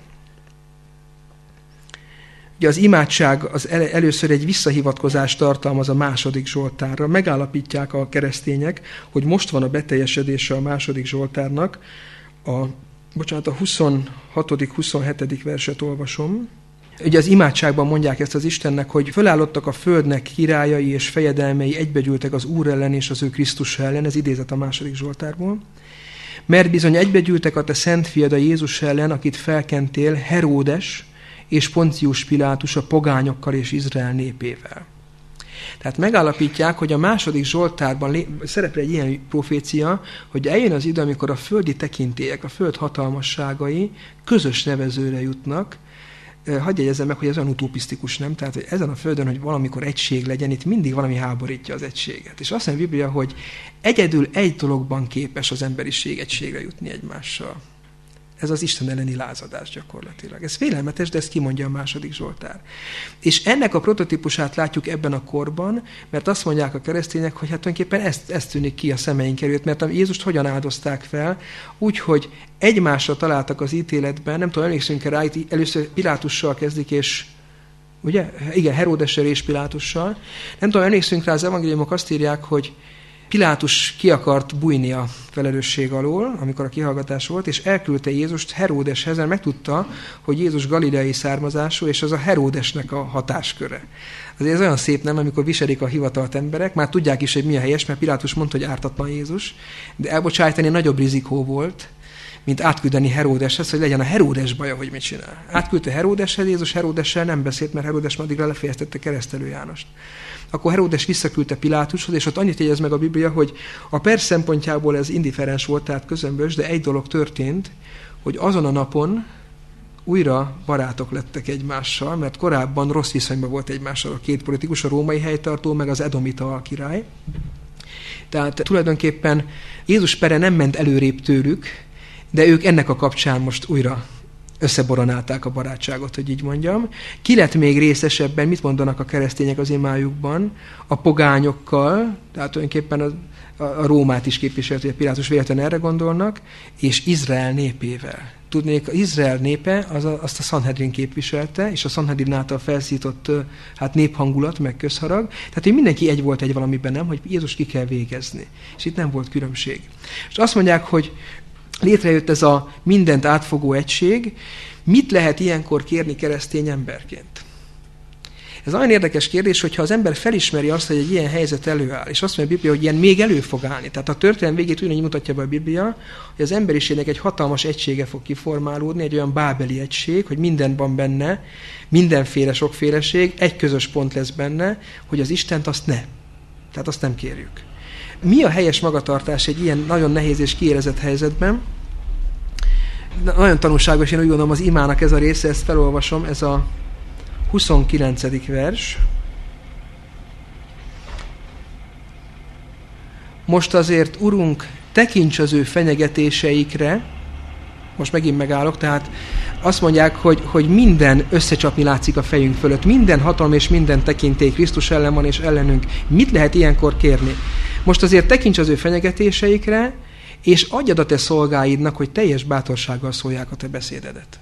Speaker 1: Ugye az imádság az el, először egy visszahivatkozást tartalmaz a második Zsoltárra. Megállapítják a keresztények, hogy most van a beteljesedése a második Zsoltárnak. A, bocsánat, a huszonhatodik huszonhetedik verset olvasom. Ugye az imádságban mondják ezt az Istennek, hogy fölállottak a földnek királyai és fejedelmei, egybegyűltek az Úr ellen és az ő Krisztus ellen, ez idézet a második Zsoltárból. Mert bizony egybegyűltek a te szent fiad a Jézus ellen, akit felkentél, Heródes és Poncius Pilátus a pogányokkal és Izrael népével. Tehát megállapítják, hogy a második Zsoltárban szerepel egy ilyen profécia, hogy eljön az idő, amikor a földi tekintélyek, a föld hatalmasságai közös nevezőre jutnak. Hadd jegyezzem meg, hogy ez olyan utopisztikus, nem? Tehát, hogy ezen a földön, hogy valamikor egység legyen, itt mindig valami háborítja az egységet. És azt mondja a Biblia, hogy egyedül egy dologban képes az emberiség egységre jutni egymással. Ez az Isten elleni lázadás gyakorlatilag. Ez félelmetes, de ezt kimondja a második Zsoltár. És ennek a prototípusát látjuk ebben a korban, mert azt mondják a keresztények, hogy hát tulajdonképpen ezt, ezt tűnik ki a szemeink előtt, mert a Jézust hogyan áldozták fel? Úgy, hogy egymásra találtak az ítéletben, nem tudom, emlékszünk rá, itt először Pilátussal kezdik, és ugye? Igen, Heródessel és Pilátussal. Nem tudom, emlékszünk rá, az evangéliumok azt írják, hogy Pilátus ki akart bújni a felelősség alól, amikor a kihallgatás volt, és elküldte Jézust Heródeshez, mert megtudta, hogy Jézus galileai származású, és az a Heródesnek a hatásköre. Azért ez olyan szép, nem, amikor viselik a hivatalt emberek, már tudják is, hogy mi a helyes, mert Pilátus mondta, hogy ártatlan Jézus, de elbocsájtani nagyobb rizikó volt, mint átküldeni Heródeshez, hogy legyen a Heródes baja, hogy mit csinál. Átküldte Heródeshez, Jézus Heródessel nem beszélt, mert Heródes addigra lefejeztette Keresztelő Jánost. Akkor Heródes visszaküldte Pilátushoz, és ott annyit jegyez meg a Biblia, hogy a per szempontjából ez indiferens volt, tehát közömbös, de egy dolog történt, hogy azon a napon újra barátok lettek egymással, mert korábban rossz viszonyban volt egymással a két politikus, a római helytartó, meg az edomita király. Tehát tulajdonképpen Jézus pere nem ment előrébb tőlük, de ők ennek a kapcsán most újra összeboronálták a barátságot, hogy így mondjam. Ki lett még részesebben, mit mondanak a keresztények az imájukban? A pogányokkal, tehát tulajdonképpen a, a, a Rómát is képviselt, hogy a Pilátus véletlenül erre gondolnak, és Izrael népével. Tudnék, Izrael népe az a, azt a Sanhedrin képviselte, és a Sanhedrin által felszított hát néphangulat, meg közharag. Tehát, hogy mindenki egy volt egy valamiben, nem, hogy Jézus ki kell végezni. És itt nem volt különbség. És azt mondják, hogy létrejött ez a mindent átfogó egység. Mit lehet ilyenkor kérni keresztény emberként? Ez nagyon érdekes kérdés, hogyha az ember felismeri azt, hogy egy ilyen helyzet előáll, és azt mondja a Biblia, hogy ilyen még elő fog állni. Tehát a történelem végét ugyanígy mutatja be a Biblia, hogy az emberiségnek egy hatalmas egysége fog kiformálódni, egy olyan bábeli egység, hogy minden van benne, mindenféle sokféleség, egy közös pont lesz benne, hogy az Istent azt ne. Tehát azt nem kérjük. Mi a helyes magatartás egy ilyen nagyon nehéz és kiérezett helyzetben? Nagyon tanulságos, én úgy gondolom, az imának ez a része, ezt felolvasom, ez a huszonkilencedik vers. Most azért, Urunk, tekints az ő fenyegetéseikre, most megint megállok, tehát azt mondják, hogy, hogy minden összecsapni látszik a fejünk fölött, minden hatalom és minden tekintély Krisztus ellen van és ellenünk. Mit lehet ilyenkor kérni? Most azért tekints az ő fenyegetéseikre, és adjad a te szolgáidnak, hogy teljes bátorsággal szólják a te beszédedet.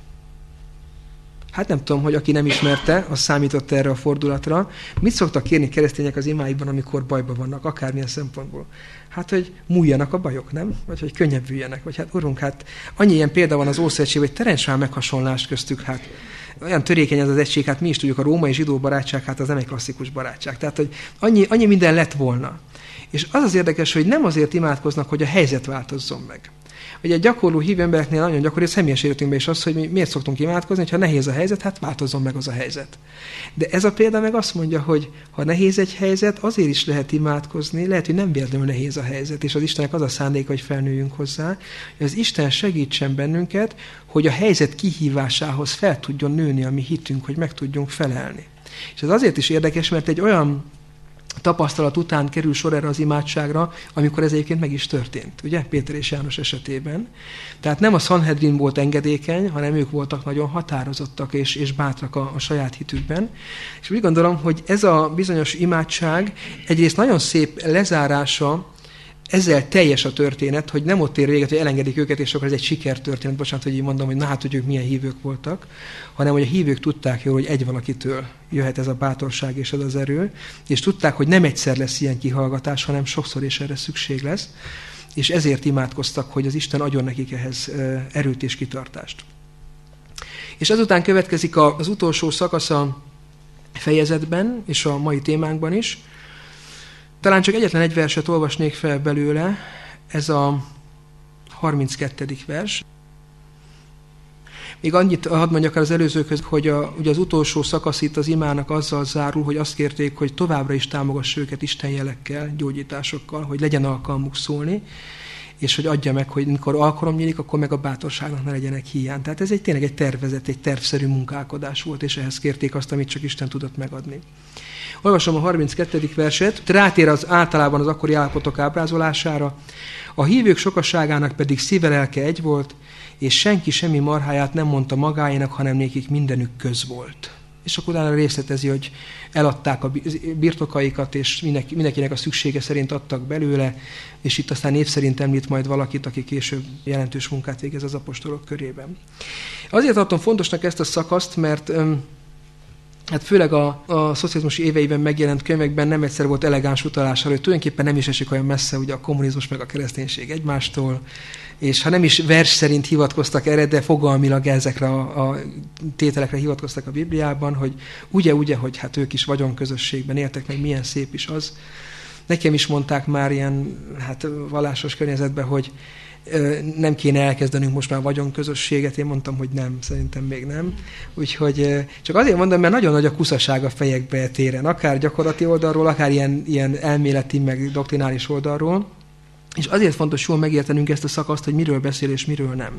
Speaker 1: Hát nem tudom, hogy aki nem ismerte, az számított erre a fordulatra. Mit szoktak kérni keresztények az imáikban, amikor bajban vannak, akármilyen szempontból? Hát, hogy múljanak a bajok, nem? Vagy hogy könnyebbüljenek. Vagy hát, Urunk, hát annyi ilyen példa van az Ószövetségben, hogy teremts már meghasonlást köztük, hát olyan törékeny ez az egység, hát mi is tudjuk, a római zsidó barátság, hát az nem egy klasszikus barátság. Tehát, hogy annyi, annyi minden lett volna. És az az érdekes, hogy nem azért imádkoznak, hogy a helyzet változzon meg. Ugye egy gyakorló hívő embereknél nagyon gyakori, a személyes életünkben is az, hogy mi miért szoktunk imádkozni, hogyha nehéz a helyzet, hát változzon meg az a helyzet. De ez a példa meg azt mondja, hogy ha nehéz egy helyzet, azért is lehet imádkozni, lehet, hogy nem véletlenül nehéz a helyzet, és az Istennek az a szándéka, hogy felnőjünk hozzá, hogy az Isten segítsen bennünket, hogy a helyzet kihívásához fel tudjon nőni a mi hitünk, hogy meg tudjunk felelni. És ez azért is érdekes, mert egy olyan tapasztalat után kerül sor erre az imádságra, amikor ez egyébként meg is történt, ugye? Péter és János esetében. Tehát nem a Sanhedrin volt engedékeny, hanem ők voltak nagyon határozottak és, és bátrak a, a saját hitükben. És úgy gondolom, hogy ez a bizonyos imádság egyrészt nagyon szép lezárása, ezzel teljes a történet, hogy nem ott ér véget, hogy elengedik őket, és akkor ez egy sikertörténet, bocsánat, hogy így mondom, hogy na hát, hogy ők milyen hívők voltak, hanem hogy a hívők tudták jól, hogy egy valakitől jöhet ez a bátorság és ez az erő, és tudták, hogy nem egyszer lesz ilyen kihallgatás, hanem sokszor és erre szükség lesz, és ezért imádkoztak, hogy az Isten adjon nekik ehhez erőt és kitartást. És ezután következik az utolsó szakasz a fejezetben, és a mai témánkban is. Talán csak egyetlen egy verset olvasnék fel belőle, ez a harminckettedik vers. Még annyit hadd mondjak el az előzőkhöz, hogy a, ugye az utolsó szakasz itt az imának azzal zárul, hogy azt kérték, hogy továbbra is támogassa őket Isten jelekkel, gyógyításokkal, hogy legyen alkalmuk szólni, és hogy adja meg, hogy mikor alkalom nyílik, akkor meg a bátorságnak ne legyenek hiány. Tehát ez egy tényleg egy tervezett, egy tervszerű munkálkodás volt, és ehhez kérték azt, amit csak Isten tudott megadni. Olvasom a harminckettedik verset, rátér az általában az akkori állapotok ábrázolására, a hívők sokaságának pedig szíve lelke egy volt, és senki semmi marháját nem mondta magáénak, hanem nékik mindenük köz volt. És akkor utána részletezi, hogy eladták a birtokaikat, és mindenkinek a szüksége szerint adtak belőle, és itt aztán név szerint említ majd valakit, aki később jelentős munkát végez az apostolok körében. Azért tartom fontosnak ezt a szakaszt, mert hát főleg a, a szocializmus éveiben megjelent könyvekben nem egyszer volt elegáns utalás arra, hogy tulajdonképpen nem is esik olyan messze ugye a kommunizmus meg a kereszténység egymástól, és ha nem is vers szerint hivatkoztak erre, de fogalmilag ezekre a, a tételekre hivatkoztak a Bibliában, hogy ugye-ugye, hogy hát ők is vagyonközösségben éltek, meg milyen szép is az. Nekem is mondták már ilyen hát vallásos környezetben, hogy nem kéne elkezdenünk most már vagyonközösséget, én mondtam, hogy nem, szerintem még nem. Úgyhogy csak azért mondom, mert nagyon nagy a kuszaság a fejekbe téren, akár gyakorlati oldalról, akár ilyen, ilyen elméleti, meg doktrinális oldalról. És azért fontos jól megértenünk ezt a szakaszt, hogy miről beszél és miről nem.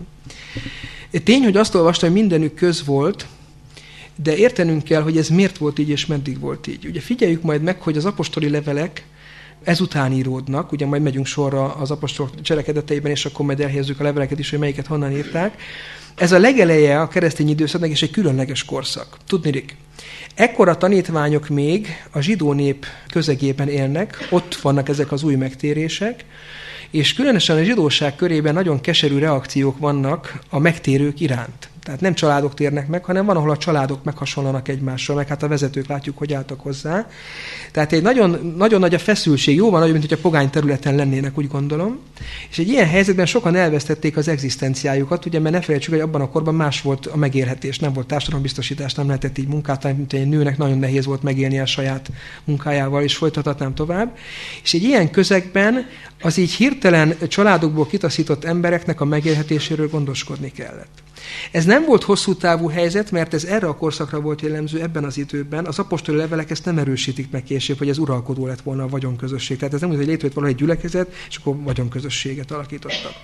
Speaker 1: Tény, hogy azt olvastam, hogy mindenük köz volt, de értenünk kell, hogy ez miért volt így, és meddig volt így. Ugye figyeljük majd meg, hogy az apostoli levelek ezután íródnak, ugye majd megyünk sorra az apostolok cselekedeteiben, és akkor majd elhelyezzük a leveleket is, hogy melyiket honnan írták. Ez a legeleje a keresztény időszaknak, és egy különleges korszak. Tudniillik, ekkor a tanítványok még a zsidó nép közegében élnek, ott vannak ezek az új megtérések, és különösen a zsidóság körében nagyon keserű reakciók vannak a megtérők iránt. Tehát nem családok térnek meg, hanem van, ahol a családok meghasonlanak egymással, meg hát a vezetők látjuk, hogy álltak hozzá. Tehát egy nagyon, nagyon nagy a feszültség, jóval nagyobb, mint hogy a pogány területen lennének, úgy gondolom. És egy ilyen helyzetben sokan elvesztették az egzisztenciájukat, ugye, mert ne felejtsük, hogy abban a korban más volt a megélhetés, nem volt társadalombiztosítás, nem lehetett így munkát, mint egy nőnek nagyon nehéz volt megélni a saját munkájával, és folytathatnám tovább. És egy ilyen közegben az így hirtelen családokból kitaszított embereknek a megélhetéséről gondoskodni kellett. Ez nem volt hosszú távú helyzet, mert ez erre a korszakra volt jellemző ebben az időben. Az apostoli levelek ezt nem erősítik meg később, hogy ez uralkodó lett volna a vagyonközösség. Tehát ez nem úgy, hogy létrejött valahogy gyülekezet, és akkor vagyonközösséget alakítottak.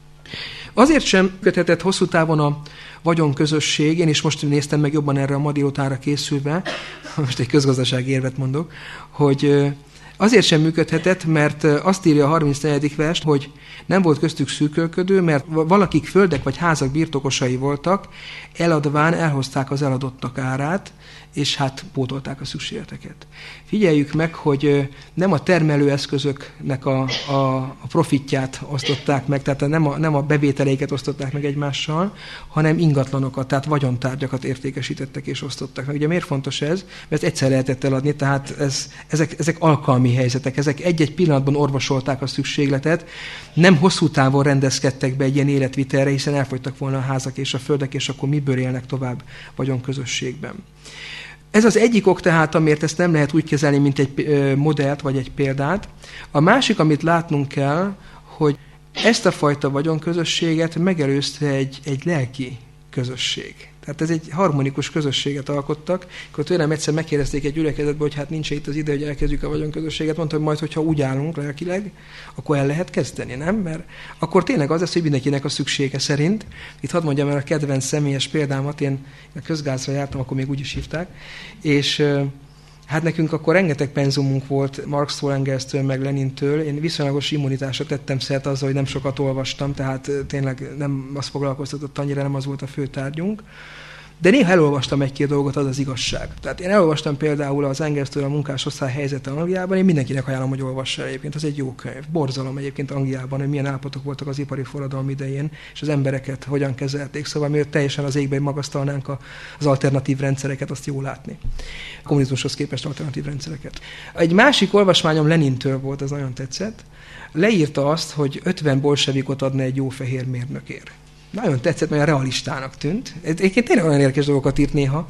Speaker 1: Azért sem köthetett hosszú távon a vagyonközösség, én is most néztem meg jobban erre a ma délutára készülve, most egy közgazdasági érvet mondok, hogy azért sem működhetett, mert azt írja a harmincnegyedik vers, hogy nem volt köztük szűkölködő, mert valakik földek vagy házak birtokosai voltak, eladván elhozták az eladottak árát, és hát pótolták a szükségleteket. Figyeljük meg, hogy nem a termelőeszközöknek a, a, a profitját osztották meg, tehát nem a, nem a bevételeiket osztották meg egymással, hanem ingatlanokat, tehát vagyontárgyakat értékesítettek és osztottak meg. Ugye miért fontos ez? Mert egyszer lehetett eladni, tehát ez, ezek, ezek alkalmi helyzetek, ezek egy-egy pillanatban orvosolták a szükségletet, nem hosszú távon rendezkedtek be egy ilyen életvitelre, hiszen elfogytak volna a házak és a földek, és akkor miből élnek tovább vagyonközösségben. Ez az egyik ok tehát, amiért ezt nem lehet úgy kezelni, mint egy modellt vagy egy példát. A másik, amit látnunk kell, hogy ezt a fajta vagyonközösséget megelőzte egy, egy lelki közösség. Tehát ez egy harmonikus közösséget alkottak. Akkor tőlem egyszer megkérdezték egy gyülekezetben, hogy hát nincs itt az ide, hogy elkezdjük a vagyonközösséget. Mondta, hogy majd, hogyha úgy állunk lelkileg, akkor el lehet kezdeni, nem? Mert akkor tényleg az lesz, hogy mindenkinek a szüksége szerint. Itt hadd mondjam el a kedvenc személyes példámat, én a közgázra jártam, akkor még úgy is hívták, és hát nekünk akkor rengeteg penzumunk volt Marxtól, Engelstől, meg Lenintől. Én viszonylagos immunitásra tettem szert azzal, hogy nem sokat olvastam, tehát tényleg nem azt foglalkoztatott annyira, nem az volt a fő tárgyunk. De néha elolvastam egy-két dolgot, az az igazság. Tehát én elolvastam például az Engelstől a munkásosztály helyzete Angliában, én mindenkinek ajánlom, hogy olvassa egyébként, az egy jó könyv. Borzalom egyébként Angliában, hogy milyen állapotok voltak az ipari forradalom idején, és az embereket hogyan kezelték. Szóval mi teljesen az égbe magasztalnánk az alternatív rendszereket, azt jól látni. A kommunizmushoz képest alternatív rendszereket. Egy másik olvasmányom Lenintől volt, az nagyon tetszett. Leírta azt, hogy ötven bolsevikot adna egy jó fehér mérnökért. Nagyon tetszett, olyan realistának tűnt. Egyébként tényleg olyan érdekes dolgokat írt néha.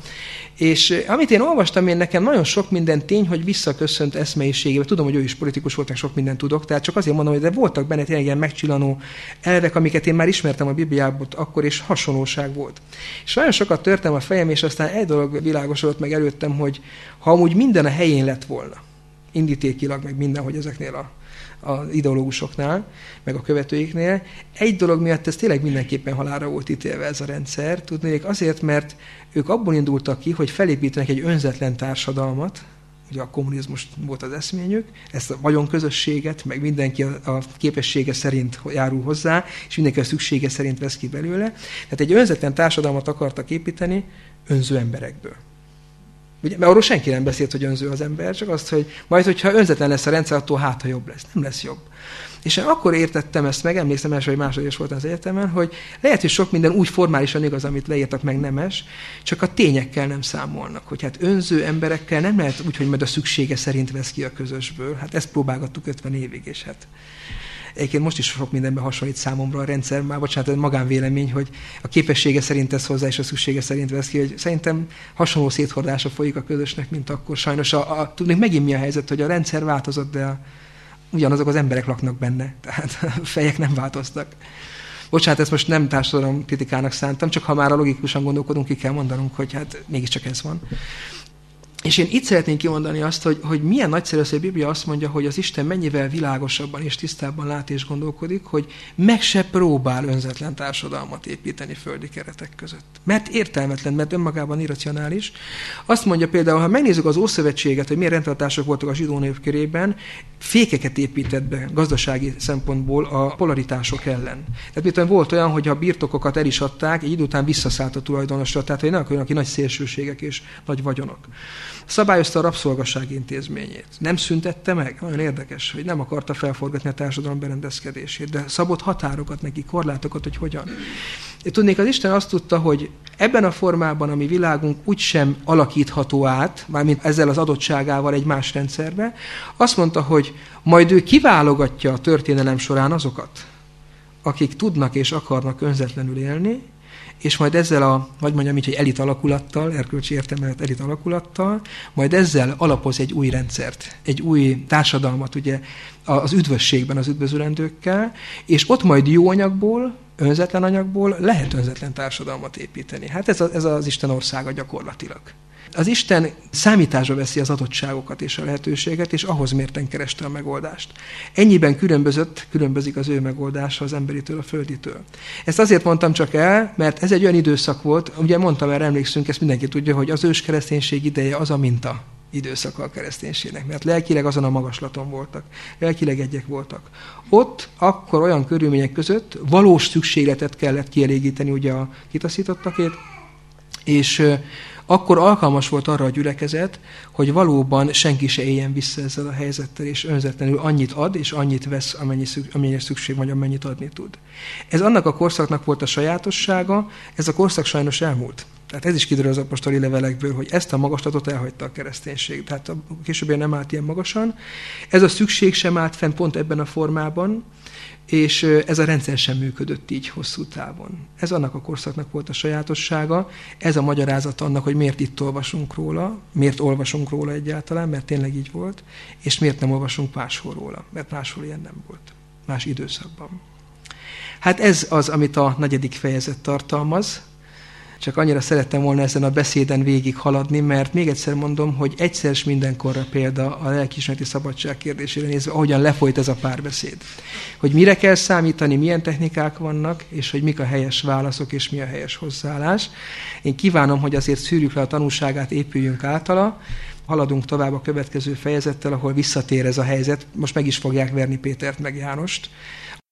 Speaker 1: És amit én olvastam, én nekem nagyon sok minden tény, hogy visszaköszönt eszmeiségébe. Tudom, hogy ő is politikus volt, meg sok mindent tudok, tehát csak azért mondom, hogy de voltak benne tényleg ilyen megcsillanó elvek, amiket én már ismertem a Bibliából akkor, és hasonlóság volt. És nagyon sokat törtem a fejem, és aztán egy dolog világosodott meg előttem, hogy ha amúgy minden a helyén lett volna, indítékilag, meg minden, hogy ezeknél a az ideológusoknál, meg a követőiknél. Egy dolog miatt ez tényleg mindenképpen halálra volt ítélve ez a rendszer. Tudnék azért, mert ők abból indultak ki, hogy felépítenek egy önzetlen társadalmat, ugye a kommunizmus volt az eszményük, ezt a vagyonközösséget, meg mindenki a, a képessége szerint járul hozzá, és mindenki a szüksége szerint vesz ki belőle. Tehát egy önzetlen társadalmat akartak építeni önző emberekből. Ugye, mert arról senki nem beszélt, hogy önző az ember, csak azt, hogy majd, hogyha önzetlen lesz a rendszer, attól hát, ha jobb lesz. Nem lesz jobb. És én akkor értettem ezt meg, emlékszem első, hogy másodikos voltam az egyetemen, hogy lehet, hogy sok minden úgy formálisan igaz, amit leírtak, meg nemes, csak a tényekkel nem számolnak. Hogy hát önző emberekkel nem lehet úgy, hogy majd a szüksége szerint vesz ki a közösből. Hát ezt próbálgattuk ötven évig, és hát egyébként most is sok mindenben hasonlít számomra a rendszer, már bocsánat, ez magánvélemény, hogy a képessége szerint tesz hozzá, és a szüksége szerint vesz ki, hogy szerintem hasonló széthordása folyik a közösnek, mint akkor. Sajnos a, a, tudnék megint mi a helyzet, hogy a rendszer változott, de a, ugyanazok az emberek laknak benne, tehát a fejek nem változtak. Bocsánat, ezt most nem társadalom kritikának szántam, csak ha már a logikusan gondolkodunk, ki kell mondanunk, hogy hát mégiscsak ez van. És én itt szeretnénk kimondani azt, hogy, hogy milyen nagyszerű az, hogy a Biblia azt mondja, hogy az Isten mennyivel világosabban és tisztábban lát és gondolkodik, hogy meg se próbál önzetlen társadalmat építeni földi keretek között. Mert értelmetlen, mert önmagában irracionális. Azt mondja például, ha megnézzük az Ószövetséget, hogy milyen rendtartások voltak a zsidó nép körében, fékeket épített be gazdasági szempontból a polaritások ellen. Tehát mit volt olyan, hogy a birtokokat el is adták, egy idő után visszaszállt a tulajdonosra, tehát hogy ne akarjanak ki nagy szélsőségek és nagy vagyonok. Szabályozta a rabszolgaság intézményét. Nem szüntette meg? Nagyon érdekes, hogy nem akarta felforgatni a társadalom berendezkedését, de szabott határokat neki, korlátokat, hogy hogyan. Tudnék, az Isten azt tudta, hogy ebben a formában a mi világunk úgysem alakítható át, mármint ezzel az adottságával egy más rendszerbe, azt mondta, hogy majd ő kiválogatja a történelem során azokat, akik tudnak és akarnak önzetlenül élni, és majd ezzel a, vagy mondjam így, hogy elit alakulattal, erkölcsi értelmelet elit alakulattal, majd ezzel alapoz egy új rendszert, egy új társadalmat ugye az üdvösségben, az üdvözülendőkkel, és ott majd jó anyagból, önzetlen anyagból lehet önzetlen társadalmat építeni. Hát ez, a, ez az Isten országa gyakorlatilag. Az Isten számításba veszi az adottságokat és a lehetőséget, és ahhoz mérten kereste a megoldást. Ennyiben különbözött, különbözik az ő megoldása az emberitől, a földitől. Ezt azért mondtam csak el, mert ez egy olyan időszak volt, ugye mondtam, erre emlékszünk, ezt mindenki tudja, hogy az ős kereszténység ideje az a minta időszaka a kereszténységnek, mert lelkileg azon a magaslaton voltak, lelkileg egyek voltak. Ott akkor olyan körülmények között valós szükségletet kellett kielégíteni ugye a kitaszítottakét, és akkor alkalmas volt arra a gyülekezet, hogy valóban senki se éljen vissza ezzel a helyzettel, és önzetlenül annyit ad, és annyit vesz, amennyi szükség, amennyire szükség vagy, amennyit adni tud. Ez annak a korszaknak volt a sajátossága, ez a korszak sajnos elmúlt. Tehát ez is kiderül az apostoli levelekből, hogy ezt a magaslatot elhagyta a kereszténység. Tehát a később nem állt ilyen magasan. Ez a szükség sem állt fenn pont ebben a formában, és ez a rendszer sem működött így hosszú távon. Ez annak a korszaknak volt a sajátossága, ez a magyarázat annak, hogy miért itt olvasunk róla, miért olvasunk róla egyáltalán, mert tényleg így volt, és miért nem olvasunk máshol róla, mert máshol ilyen nem volt, más időszakban. Hát ez az, amit a negyedik fejezet tartalmaz, csak annyira szerettem volna ezen a beszéden végig haladni, mert még egyszer mondom, hogy egyszer és mindenkorra példa a lelkiismereti szabadság kérdésére nézve, ahogyan lefolyt ez a párbeszéd. Hogy mire kell számítani, milyen technikák vannak, és hogy mik a helyes válaszok, és mi a helyes hozzáállás. Én kívánom, hogy azért szűrjük le a tanulságát, épüljünk általa, haladunk tovább a következő fejezettel, ahol visszatér ez a helyzet. Most meg is fogják verni Pétert meg Jánost.